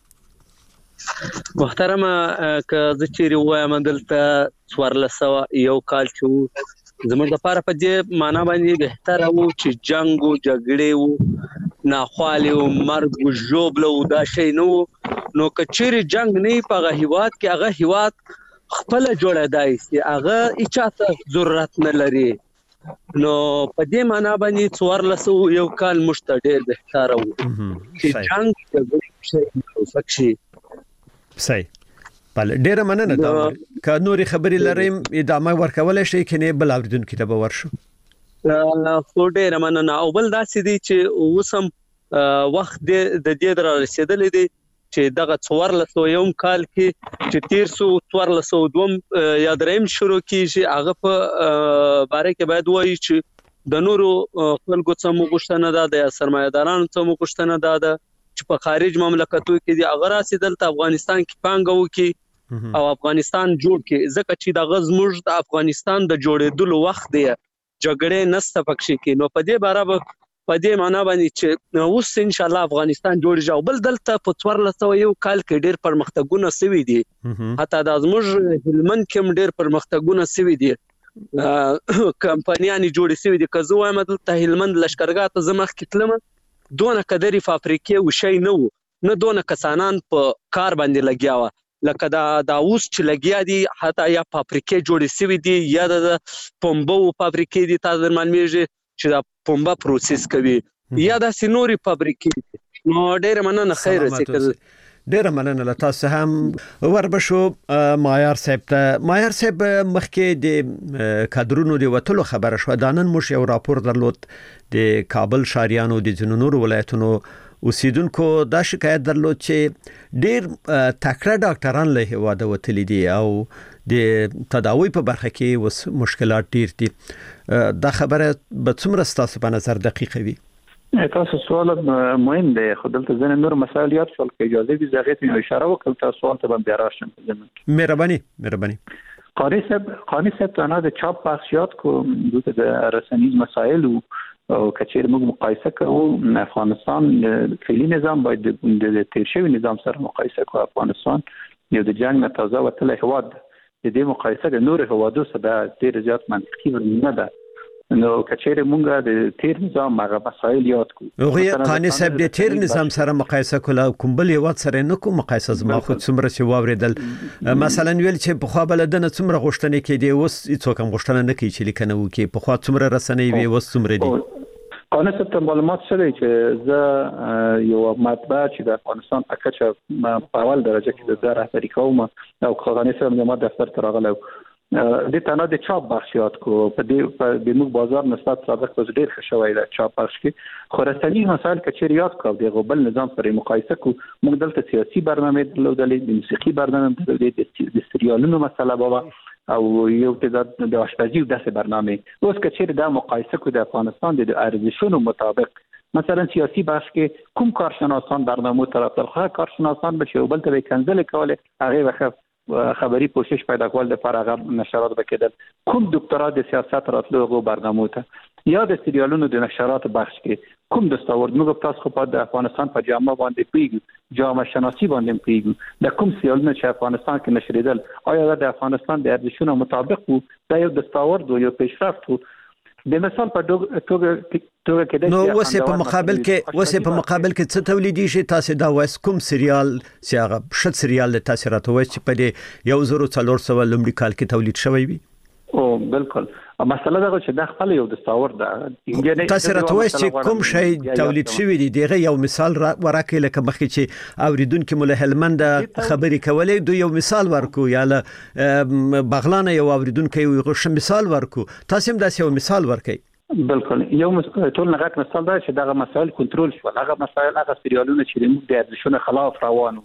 [SPEAKER 8] محترمه که زه چیرې وایم دلته 1400 یو کال چې زموږ لپاره په دې معنا باندې بهتره وو چې جنگ او جګړې وو ناخوالې او مرګ او ژوبله او دا شی نو نو که چیرې جنگ نه په هغه هیواد کې هغه هیواد خپل جوړېدای شي هغه هیڅ ضرورت نه لري نو په دې معنا باندې 1400 یو کال مشته ډېر بهتره وو چې جنگ شي
[SPEAKER 3] صحیح بل ډېر مننه دا که نوري خبرې لرم ادامه ورکول شي کنه بل اوریدونکو ته به ورشو
[SPEAKER 8] خو ډېر مننه او بل داسې دي چې اوسم وخت د دې در رسیدلې دي چې دغه 1400 یوم کال کې چې 1302 یا دریم شروع کیږي هغه په باره کې باید وایي چې د نورو خلکو څخه مغشتنه ده د سرمایه‌دارانو څخه مغشتنه ده چې په خارج مملکتو کې دي هغه راسي دلته افغانستان کې پانګه وکي او افغانستان جوړ کې ځکه چې د غزموج د افغانستان د جوړېدلو وخت دی جګړې نسته پکې کې نو په دې باره په دې معنا باندې چې اوس ان شاء الله افغانستان جوړ شي بل دلته په 1400 یو کال کې ډېر پرمختګونه سوي دي حتی د زموږ هلمند کې ډېر پرمختګونه سوي دي کمپنیانې جوړې سوي دي که زه وایم دلته هلمند لشکرګاه ته زه مخکې تلم دونه قدرې فابریکې وشي نه دونه کسانان په کار باندې لګیا وه لکه دا اوس چې لګیا دي حتی یا فابریکې جوړې سوي دي یا د پمبو فابریکې دي تاسو درمانمیږي چې دا پمبا پروسس کوي یا د سينوري فابریکې نو ډېر مننه خیر سیکل
[SPEAKER 3] ډېر مننه له تاسو هم وربشو مایار صاحب مخکې د کادرونو د وټلو خبره شو دانن مش یو راپور درلود د کابل شاریانو د جنونور ولایتونو اوسیدونکو دا شکایت درلود چې ډېر تکړه ډاکټران له هواده وتلي دي او د تداوی په برخه کې وس مشکلات ډېر دي دا خبره به څومره ستاسو په نظر دقیقه وي
[SPEAKER 5] تاسو سوال مهم دی خو دلته ځنه نور مسائل یاد شول کې اجازه وي زه غوښتم اشاره وکړم تاسو سوال ته بیا راشم
[SPEAKER 3] مهرباني
[SPEAKER 5] قاری صاحب تنها د چاپ بخشیات کو د رسنیز مسائل او کچیر موږ مقایسه کوو افغانستان فعلی نظام باید د تیر شوی نظام سره مقایسه کوو افغانستان یو د جنگ نه تازه وتل هواد د دې مقایسه د نور هوادو سره ډیر زیات منطقي نه ده نو کچیر موږ د تیر نظام هغه مسائل یاد کوو
[SPEAKER 3] هغه قانی صاحب د تیر نظام سره مقایسه کوله کوم بل هواد سره نه کوم مقایسه زما خود څومره چې واوریدل مثلا ویل چې په خوا بلدنه څومره غوښتنه کې دی اوس هیڅ کوم غوښتنه نه کوي چې لیکنه وکي په خوا څومره رسنۍ وي اوس څومره دي
[SPEAKER 5] قانون ست معلومات سره چې زه یو مطبع چې د افغانستان په کچه په اول درجه کې د رهبری کوم او قانون سره د دفتر تر راغله د تنه د چاپ بخشیات کو په دې موږ بازار نسبت سابق په ډیر ښه شوی دی چاپ بخش کې خو رسنی مسایل کچې یاد کو د غوبل نظام سره مقایسه کو موږ دلته سیاسي برنامه درلودلې د موسیقي برنامه درلودلې د سریالونو مسله بابا او یو تعداد د آشپزی داسې برنامه اوس کچې دا مقایسه کو د افغانستان د ارزښتونو مطابق مثلا سیاسی بخش کې کوم کارشناسان برنامه طرفدار کارشناسان بشه بل ته کنزل کوله هغه خبری کوشش پیدا کول د فرغه نشرات وکړل کوم دکترا د سیاست راتلو برنامه ته یا د سریالونو د نشرات بخش کې کوم دستاورد موږ تاسو خو په افغانستان په جامه باندې پیګو جامه شناسی باندې پیګو د کوم سریالونو چې افغانستان کې نشریدل آیا د افغانستان د ارزښتونو مطابق وو دا یو دستاورد او یو پیشرفت وو د مثال په توګه کې
[SPEAKER 3] نو وسه په مقابل کې څه تولیدي شي تاسو دا وس کوم سریال سیاغه شت سریال د تاثیرات وای چې په دې 1400 لومړي کال کې تولید شوی وي
[SPEAKER 5] او بالکل مسله دا چې د خپل یو دستاور ده
[SPEAKER 3] تاثیرات وای چې کوم شی تولید شوی دی دغه یو مثال ورکه لکه مخکې چې اوریدونکو مله هلمند خبري کولې دوی یو مثال ورکو یا بغلان یو اوریدونکو یو مثال ورکو تاسو هم دا یو مثال ورکئ
[SPEAKER 5] بالکل یو ټول نغت مثال دا چې دغه مسایل کنټرول شول هغه مسایل هغه سریالونه چې موږ د ارزښتونو خلاف روانو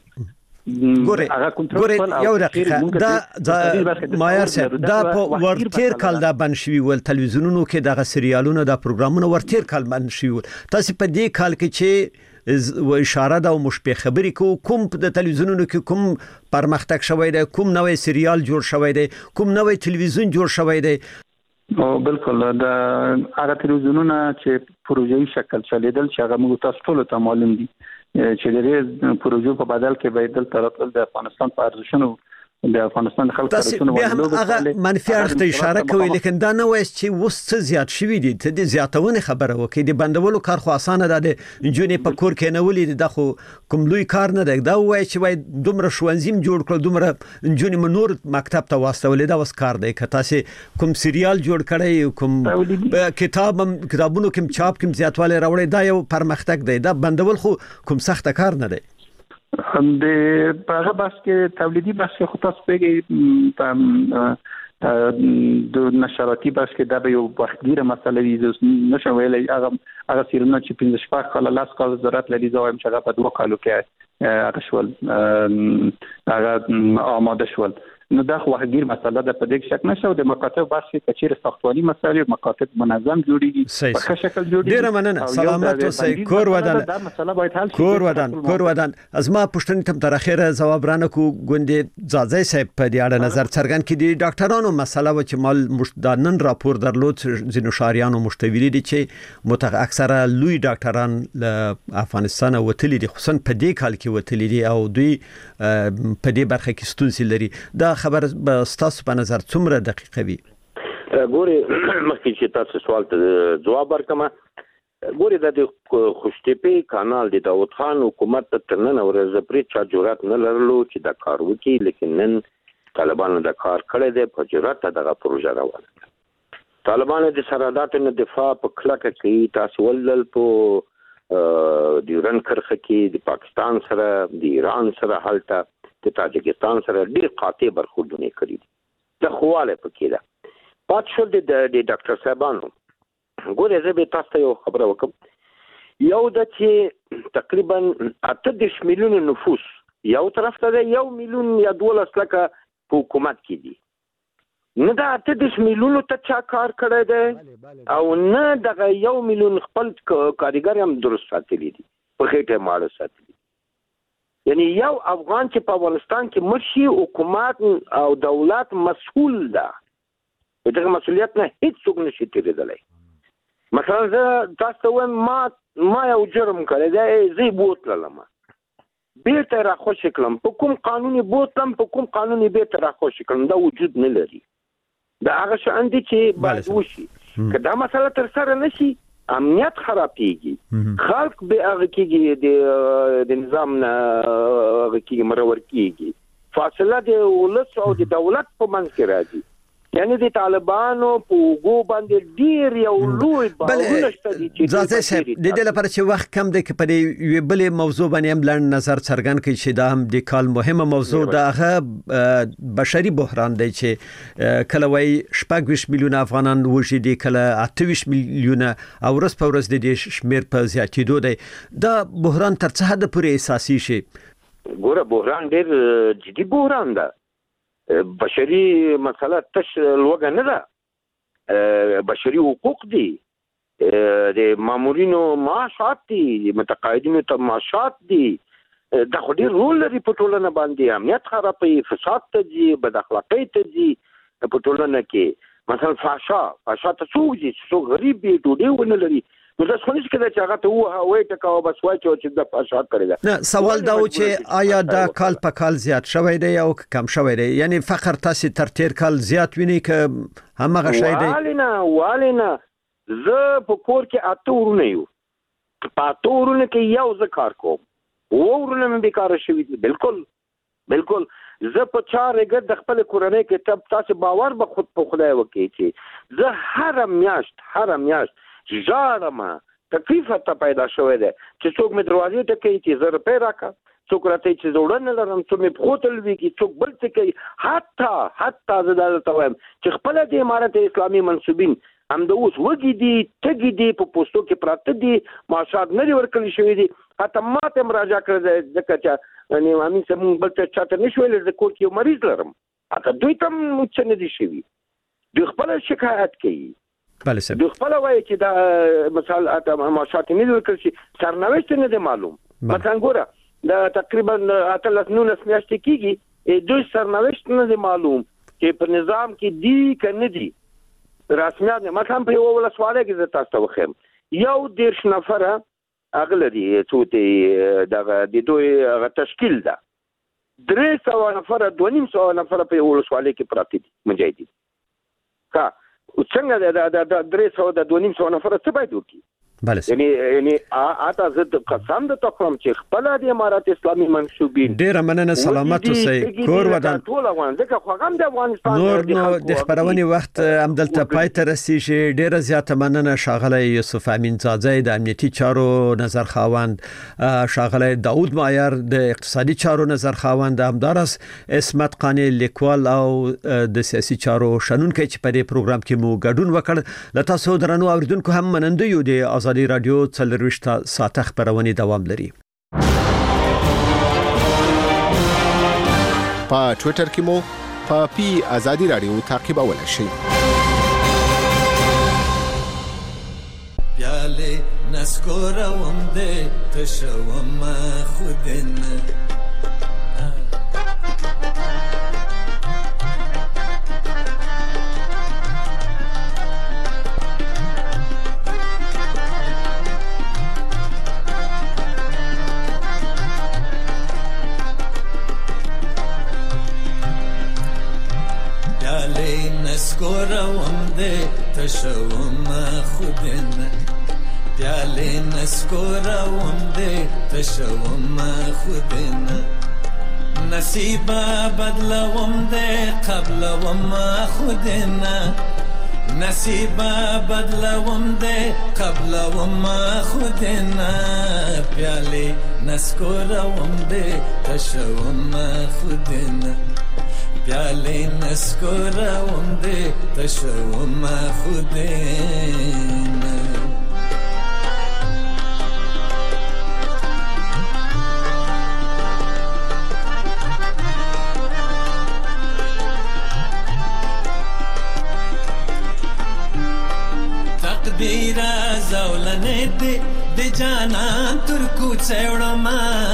[SPEAKER 3] ګوري یو دقیقه دا مایر صاحب دا په ورتیر کال دا بنشوي ول تلویزیونونو کې دغه سریالونه دا پروګرامونه ورتیر کال بنشوي ول تاسو په دې کال کې چې و اشاره دا مشبه خبري کوم د تلویزیونونو کې کوم پرمختګ شوی دی کوم نوې سریال جوړ شوی دی کوم نوې تلویزیون جوړ شوی دی
[SPEAKER 5] او بالکل دا هغه تلویزیونونه چې پروژې شکل چلیدل چې هغه موږ تاسو ټول ته معلوم دي چې د دې پروژو په بدل کې به دل ترتل د افغانستان په ارزښتونو د افغانستان خلک ارزښتونو
[SPEAKER 3] هغه منفي اړخ ته اشاره کوي لیکن دا نه وایي چې وس څه زیات شوی دي ته د زیاتونه خبره وکړي د بندولو کار خو اسانه ده د انجونې په کور کې نه ولې د خو کوم لوی کار نه ده دا وایي چې وای دومره شوانزیم جوړ کړ دومره انجونې منور مکتب ته واستولې دا وس کار دی که تاسو کوم سریال جوړ کړی کوم کتابونو کوم چاپ کوم زیاتواله راوړی دا یو پرمختګ دی دا بندول خو کوم سخت کار نه دی
[SPEAKER 5] د هغه بس کې تولیدي بس خو تاسو پیږي د نشراتي بس کې دا به یو وختګیره مسله وي نشو ویلای هغه سیرونه چې 15 کال لاس کال ضرورت لري زایم چې هغه په 2 کالو کې هغه شول هغه آماده شول نو دا خو وختګیر مسله ده په دې شک نشو د مکاتب بس کې کچیر ساختماني مسایل مکاتب منظم جوړیږي په ښه شکل جوړیږي
[SPEAKER 3] ډیر مننه سلامت اوسئ کور ودان
[SPEAKER 5] دا مسله باید حل
[SPEAKER 3] شي کور ودان از ما پښتنې تم تر اخره جواب رانه کو ګوندې ځاځي صاحب په دې اړه نظر څرګند کړي د ډاکټرانو مسله و چې مال مشدانن راپور درلود زینو شاریانو مشتویلي دي چې اکثره لوی ډاکټران له افغانستان وتلي دي خصوصا په دې کال کې وتلي دي او دوی په دې برخه کې ستونزې لري دا خبر به تاسو په نظر څومره دقیقه وي
[SPEAKER 6] ګوري مخکې چې تاسو سوال ته جواب ورکړم ګوري د خوشتپې کانال د داوود خان حکومت ته نن ورځ پرې چا جرأت نه لرلو چې دا کار وکړي لیکن نن طالبانو دا کار کړی دی په جرأت دغه پروژه روانه طالبانو د سرحداتو نه دفاع په کلکه کوي تاسو ولل په ډیورن کرښه کې د پاکستان سره د ایران سره هلته د تاجکستان سره ډیر قاطع برخوردونه کړی د خواله پکې ده پات شو د ډاکټر صاحبانو ګوره زه به تاسو یو خبره وکم یو د چې تقریبا 8 میلیون نفوس یو طرف ته 1 میلیون یا 12 لکه په حکومت کې دي نه دا 8 میلیون ته چا کار کړی دی او نه دغه 1 میلیون خپل کاریګر هم درست ساتلی دي په خېټه ماړه ساتلی یعنی یو افغان چې په افغانستان کې مرشي حکومت او دولت مسؤل ده دغه مسؤلیت نه هیڅ څوک نشي تیریدلی مثلا زه تاسو وایم ما یو جرم کړی دی زه بوتلم بیرته راخوش کړم په کوم قانوني بوتلم په کوم قانوني بیرته راخوش کړم دا وجود نه لري دا هغه شان دي چې باید وشي که دا مسله تر سره نشي امنیت خرابېږي خلک به هغه کېږي د نظام نه هغه کېږي مرور کېږي فاصله د ولس او د دولت په منځ کې راځي یعنی د طالبانو په وګو باندې ډیر یو لوی باورونه شته چې
[SPEAKER 3] ځکه چې د دې لپاره چې وخت کم دی کې په دې بلې موضوع باندې هم لړ نظر څرګند کړي چې دا هم د کال مهمه موضوع ده هغه بشري بحران دی چې کله وای 20 میلیون افغانان وژي دي کله 28 میلیون او ورځ په ورځ د دې شمیر په زیاتېدو دی دا بحران تر څه حد پورې اساسي شي
[SPEAKER 6] ګوره بحران ډیر جدي بحران ده بشري مسله تش لوګه نه ده بشري حقوق دي د مامورینو معاشات دي متقاعدینو ته معاشات دي دا خو ډیر رول لري په ټولنه باندې امنیت خرابوي فساد ته دي بد اخلاقۍ ته دي په ټولنه کې مثلا فحشا ته څوک دي څوک غریب دي ډوډۍ ونه لري نو دا څنګه چې چې هغه ته وای ټکاو بس وای چې د فحشا کړی دا
[SPEAKER 3] نه سوال دا و چې آیا دا کال په کال زیات شوی دی او کم شوی دی یعنی فقر تاسو تر تیر کال زیات ویني ک همغه شی دی
[SPEAKER 6] والینا زه په کور کې اته ورونه یو په اته ورونه کې یو ځ کار کوم ورونه مې بیکاره شوی دي بالکل زه په چا رګ د خپل کورنۍ کې تاسو باور به خود په خدای وکړي چې زه هر میاشت ژاړم تکلیف ته پیدا شوی دی چې څوک مې دروازې ته کوي چې 1000 روپۍ راکړه څوک راته چې زوړ نه لرم څوک مې پخوتل وی کی څوک بل څه کوي حتی زه دا ته وایم چې خپل د امارت اسلامي منسوبین هم د اوس وګي دي تګي دي په پوسټو کې پراته دي معاشات نه ورکړل شوی دي حتی ماته مراجعه کړل ځکه چې یعنی امین سم بل څه چاته نشویل د کور کې مریض لرم حتی دوی تم څه نه دي شوی دوی خپل شکایت کوي
[SPEAKER 3] بله سم
[SPEAKER 6] دوی خپل وایي چې دا مثال اته معاشات نه ورکړل شي سرنوشت نه دی معلوم مثلا ګوره دا تقریبا 19 میاشتې کېږي دوی سرنوشت نه دی معلوم چې په نظام کې دی کنه دی رسمیات مثلا په یو ولسواله کې تاسو ته وخم یو 10 نفره اغله دي څوته دغه د دوی تشکیل ده 300 نفره 200 نفره په ولسواله کې پراته دي مجاهدین کا څنګه د 300 د 200 نفره څه باید وکړي
[SPEAKER 3] بله
[SPEAKER 6] یعنی اته زه قسم د تخم چې خپل د امارات اسلامي منسوبین
[SPEAKER 3] ډیر مننه سلامت اوسئ کور ودان
[SPEAKER 6] ټول افغان ځکه خو هم د افغانستان
[SPEAKER 3] نور نو د خبرونې وخت همدلته پای ته رسیږي ډیر زیاته مننه شاغله یوسف امین زاده د امنیتي چارو نظر خاوند شاغله داوود مایر د اقتصادي چارو نظر خاوند همدارس اسمت قانی لیکوال او د سیاسي چارو شنونکو چې په دې پروګرام کې مو ګډون وکړ لته سو درنو اوریدونکو هم مننده یو د آزادی رادیو 24 ساعته خبرونه دوام لري
[SPEAKER 1] په ټوئیټر کې مو په آزادی رادیو تعقیبولای شئ
[SPEAKER 9] پیاله نسکورم دې تشوم خودنه نسکورم دې تشوم خودنه پیاله نسکورم دې تشوم خودنه نصیب بدلوم دې قبلوم خودنه نصیب بدلوم دې قبلوم خودنه پیاله نسکورم دې تشوم خودنه پیاله نسکورم دې تشوم خودنه تقدیر زولنه دې د جانان تر کوڅه وړم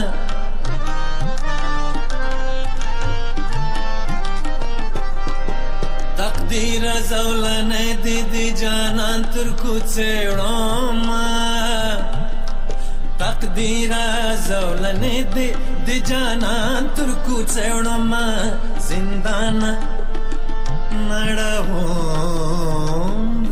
[SPEAKER 9] تقدیر زولنه دی جانان تر کوڅه وړم تقدیر زولنه دی جانان تر کوڅه وړم زندان نړوم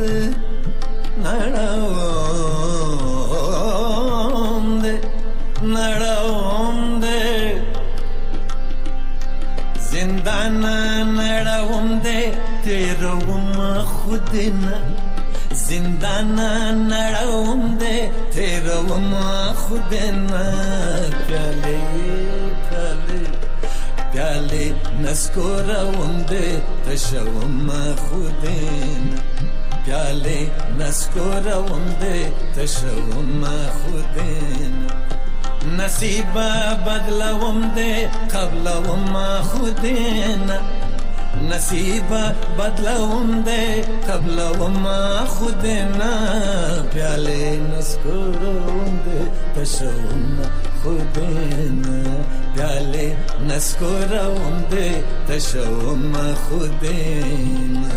[SPEAKER 9] زندان نړوم تیروم خودنا زندان نړوم دې تیروم خودنا پیاله پیاله پیاله نسکوروم دې تشوم خودنا پیاله نسکوروم دې تشوم خودنا نصیب بدلوم دې قبلوم خودنا نصیب بدلوم دے قبلوم خودنا پیالے نسکوروم دے تشوم خودنا پیالے نسکوروم دے تشوم خودنا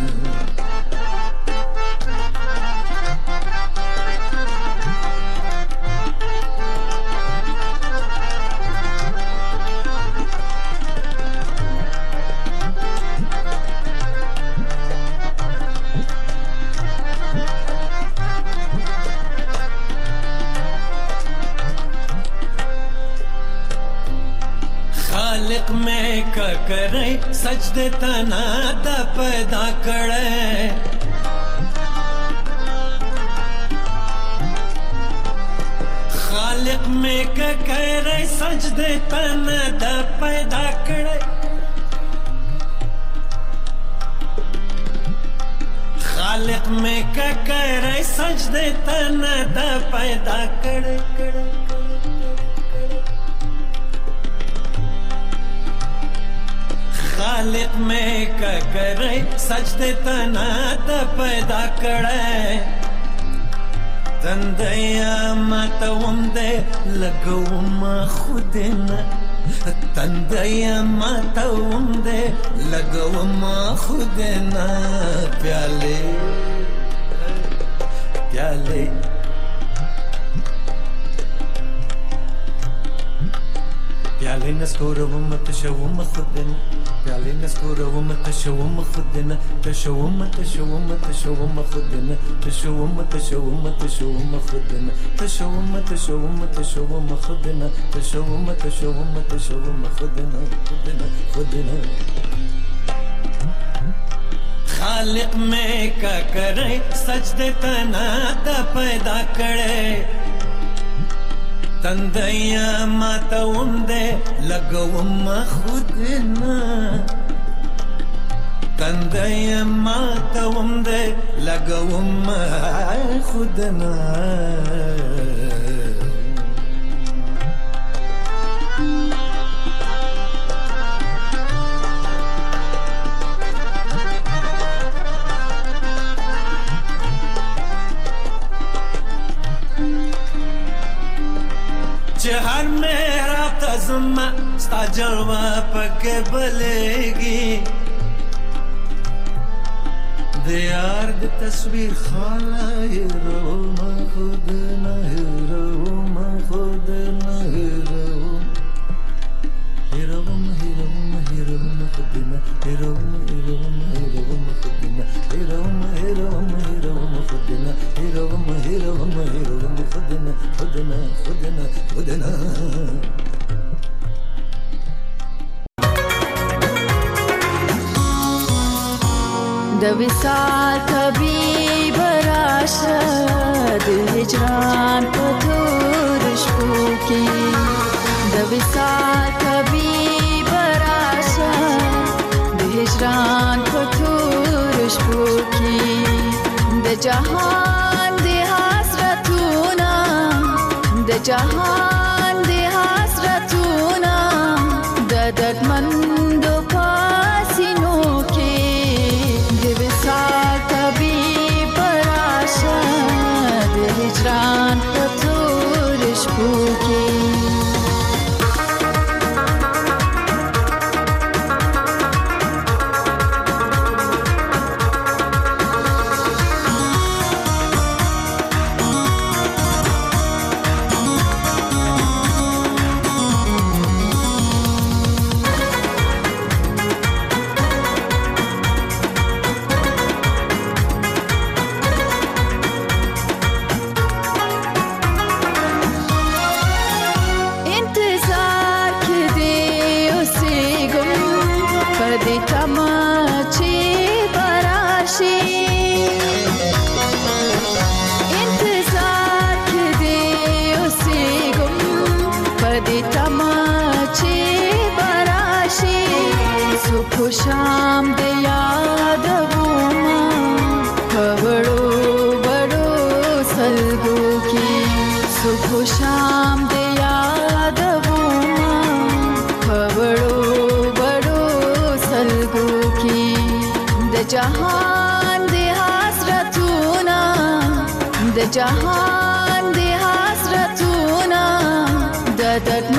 [SPEAKER 9] करे सजदे तना दा पैदा करे खालिक में करे सजदे तना दा पैदा करे खालिक में करे सजदे तना दा पैदा करे खालिक में करे सजदे तना दा पैदा करे तंदया मातवम दे लगवम खुदना तंदया मातवम दे लगवम खुदना प्याले प्याले प्याले नस्कोरवम तशवम खुदना प्याले नस्कोरवम तशवम खुदना तशवम तशवम तशवम खुदना तशवम तशवम तशवम खुदना तशवम तशवम तशवम खुदना तशवम तशवम तशवम खुदना खुदना खुदना खालिक में का करे सजदे तना दा पैदा करे तंदया मातवम दे लगवम खुदना तंदया मातवम दे लगवम खुदना हर मेरा तज़म्मा स्ता जलवा पके बलेगी दियार दी तस्वीर खाला हीरो मैं खुद न हीरो मैं खुद न हीरो हीरो हीरो हीरो मैं खुद न हीरो हीरो हीरो मैं खुद न हीरो हीरो हीरो मैं खुद न हीरो हीरो हीरो मैं खुद न खुद न खुद न खुद न
[SPEAKER 10] د وصال طبيب راشد هجران په تور شپو کې د وصال طبيب راشد هجران په تور شپو کې د جهان د حسرتونه د جهان د حسرتونه د دردمندو پاسینو کې د وصال طبيب راشد هجران په تور شپو کې وای تماچې براشي صبح شام د یادوما وړو وړو سلګو کې صبح شام د یادوما وړو وړو سلګو کې د جهان د حسرتونه د جهان د حسرتونه د درد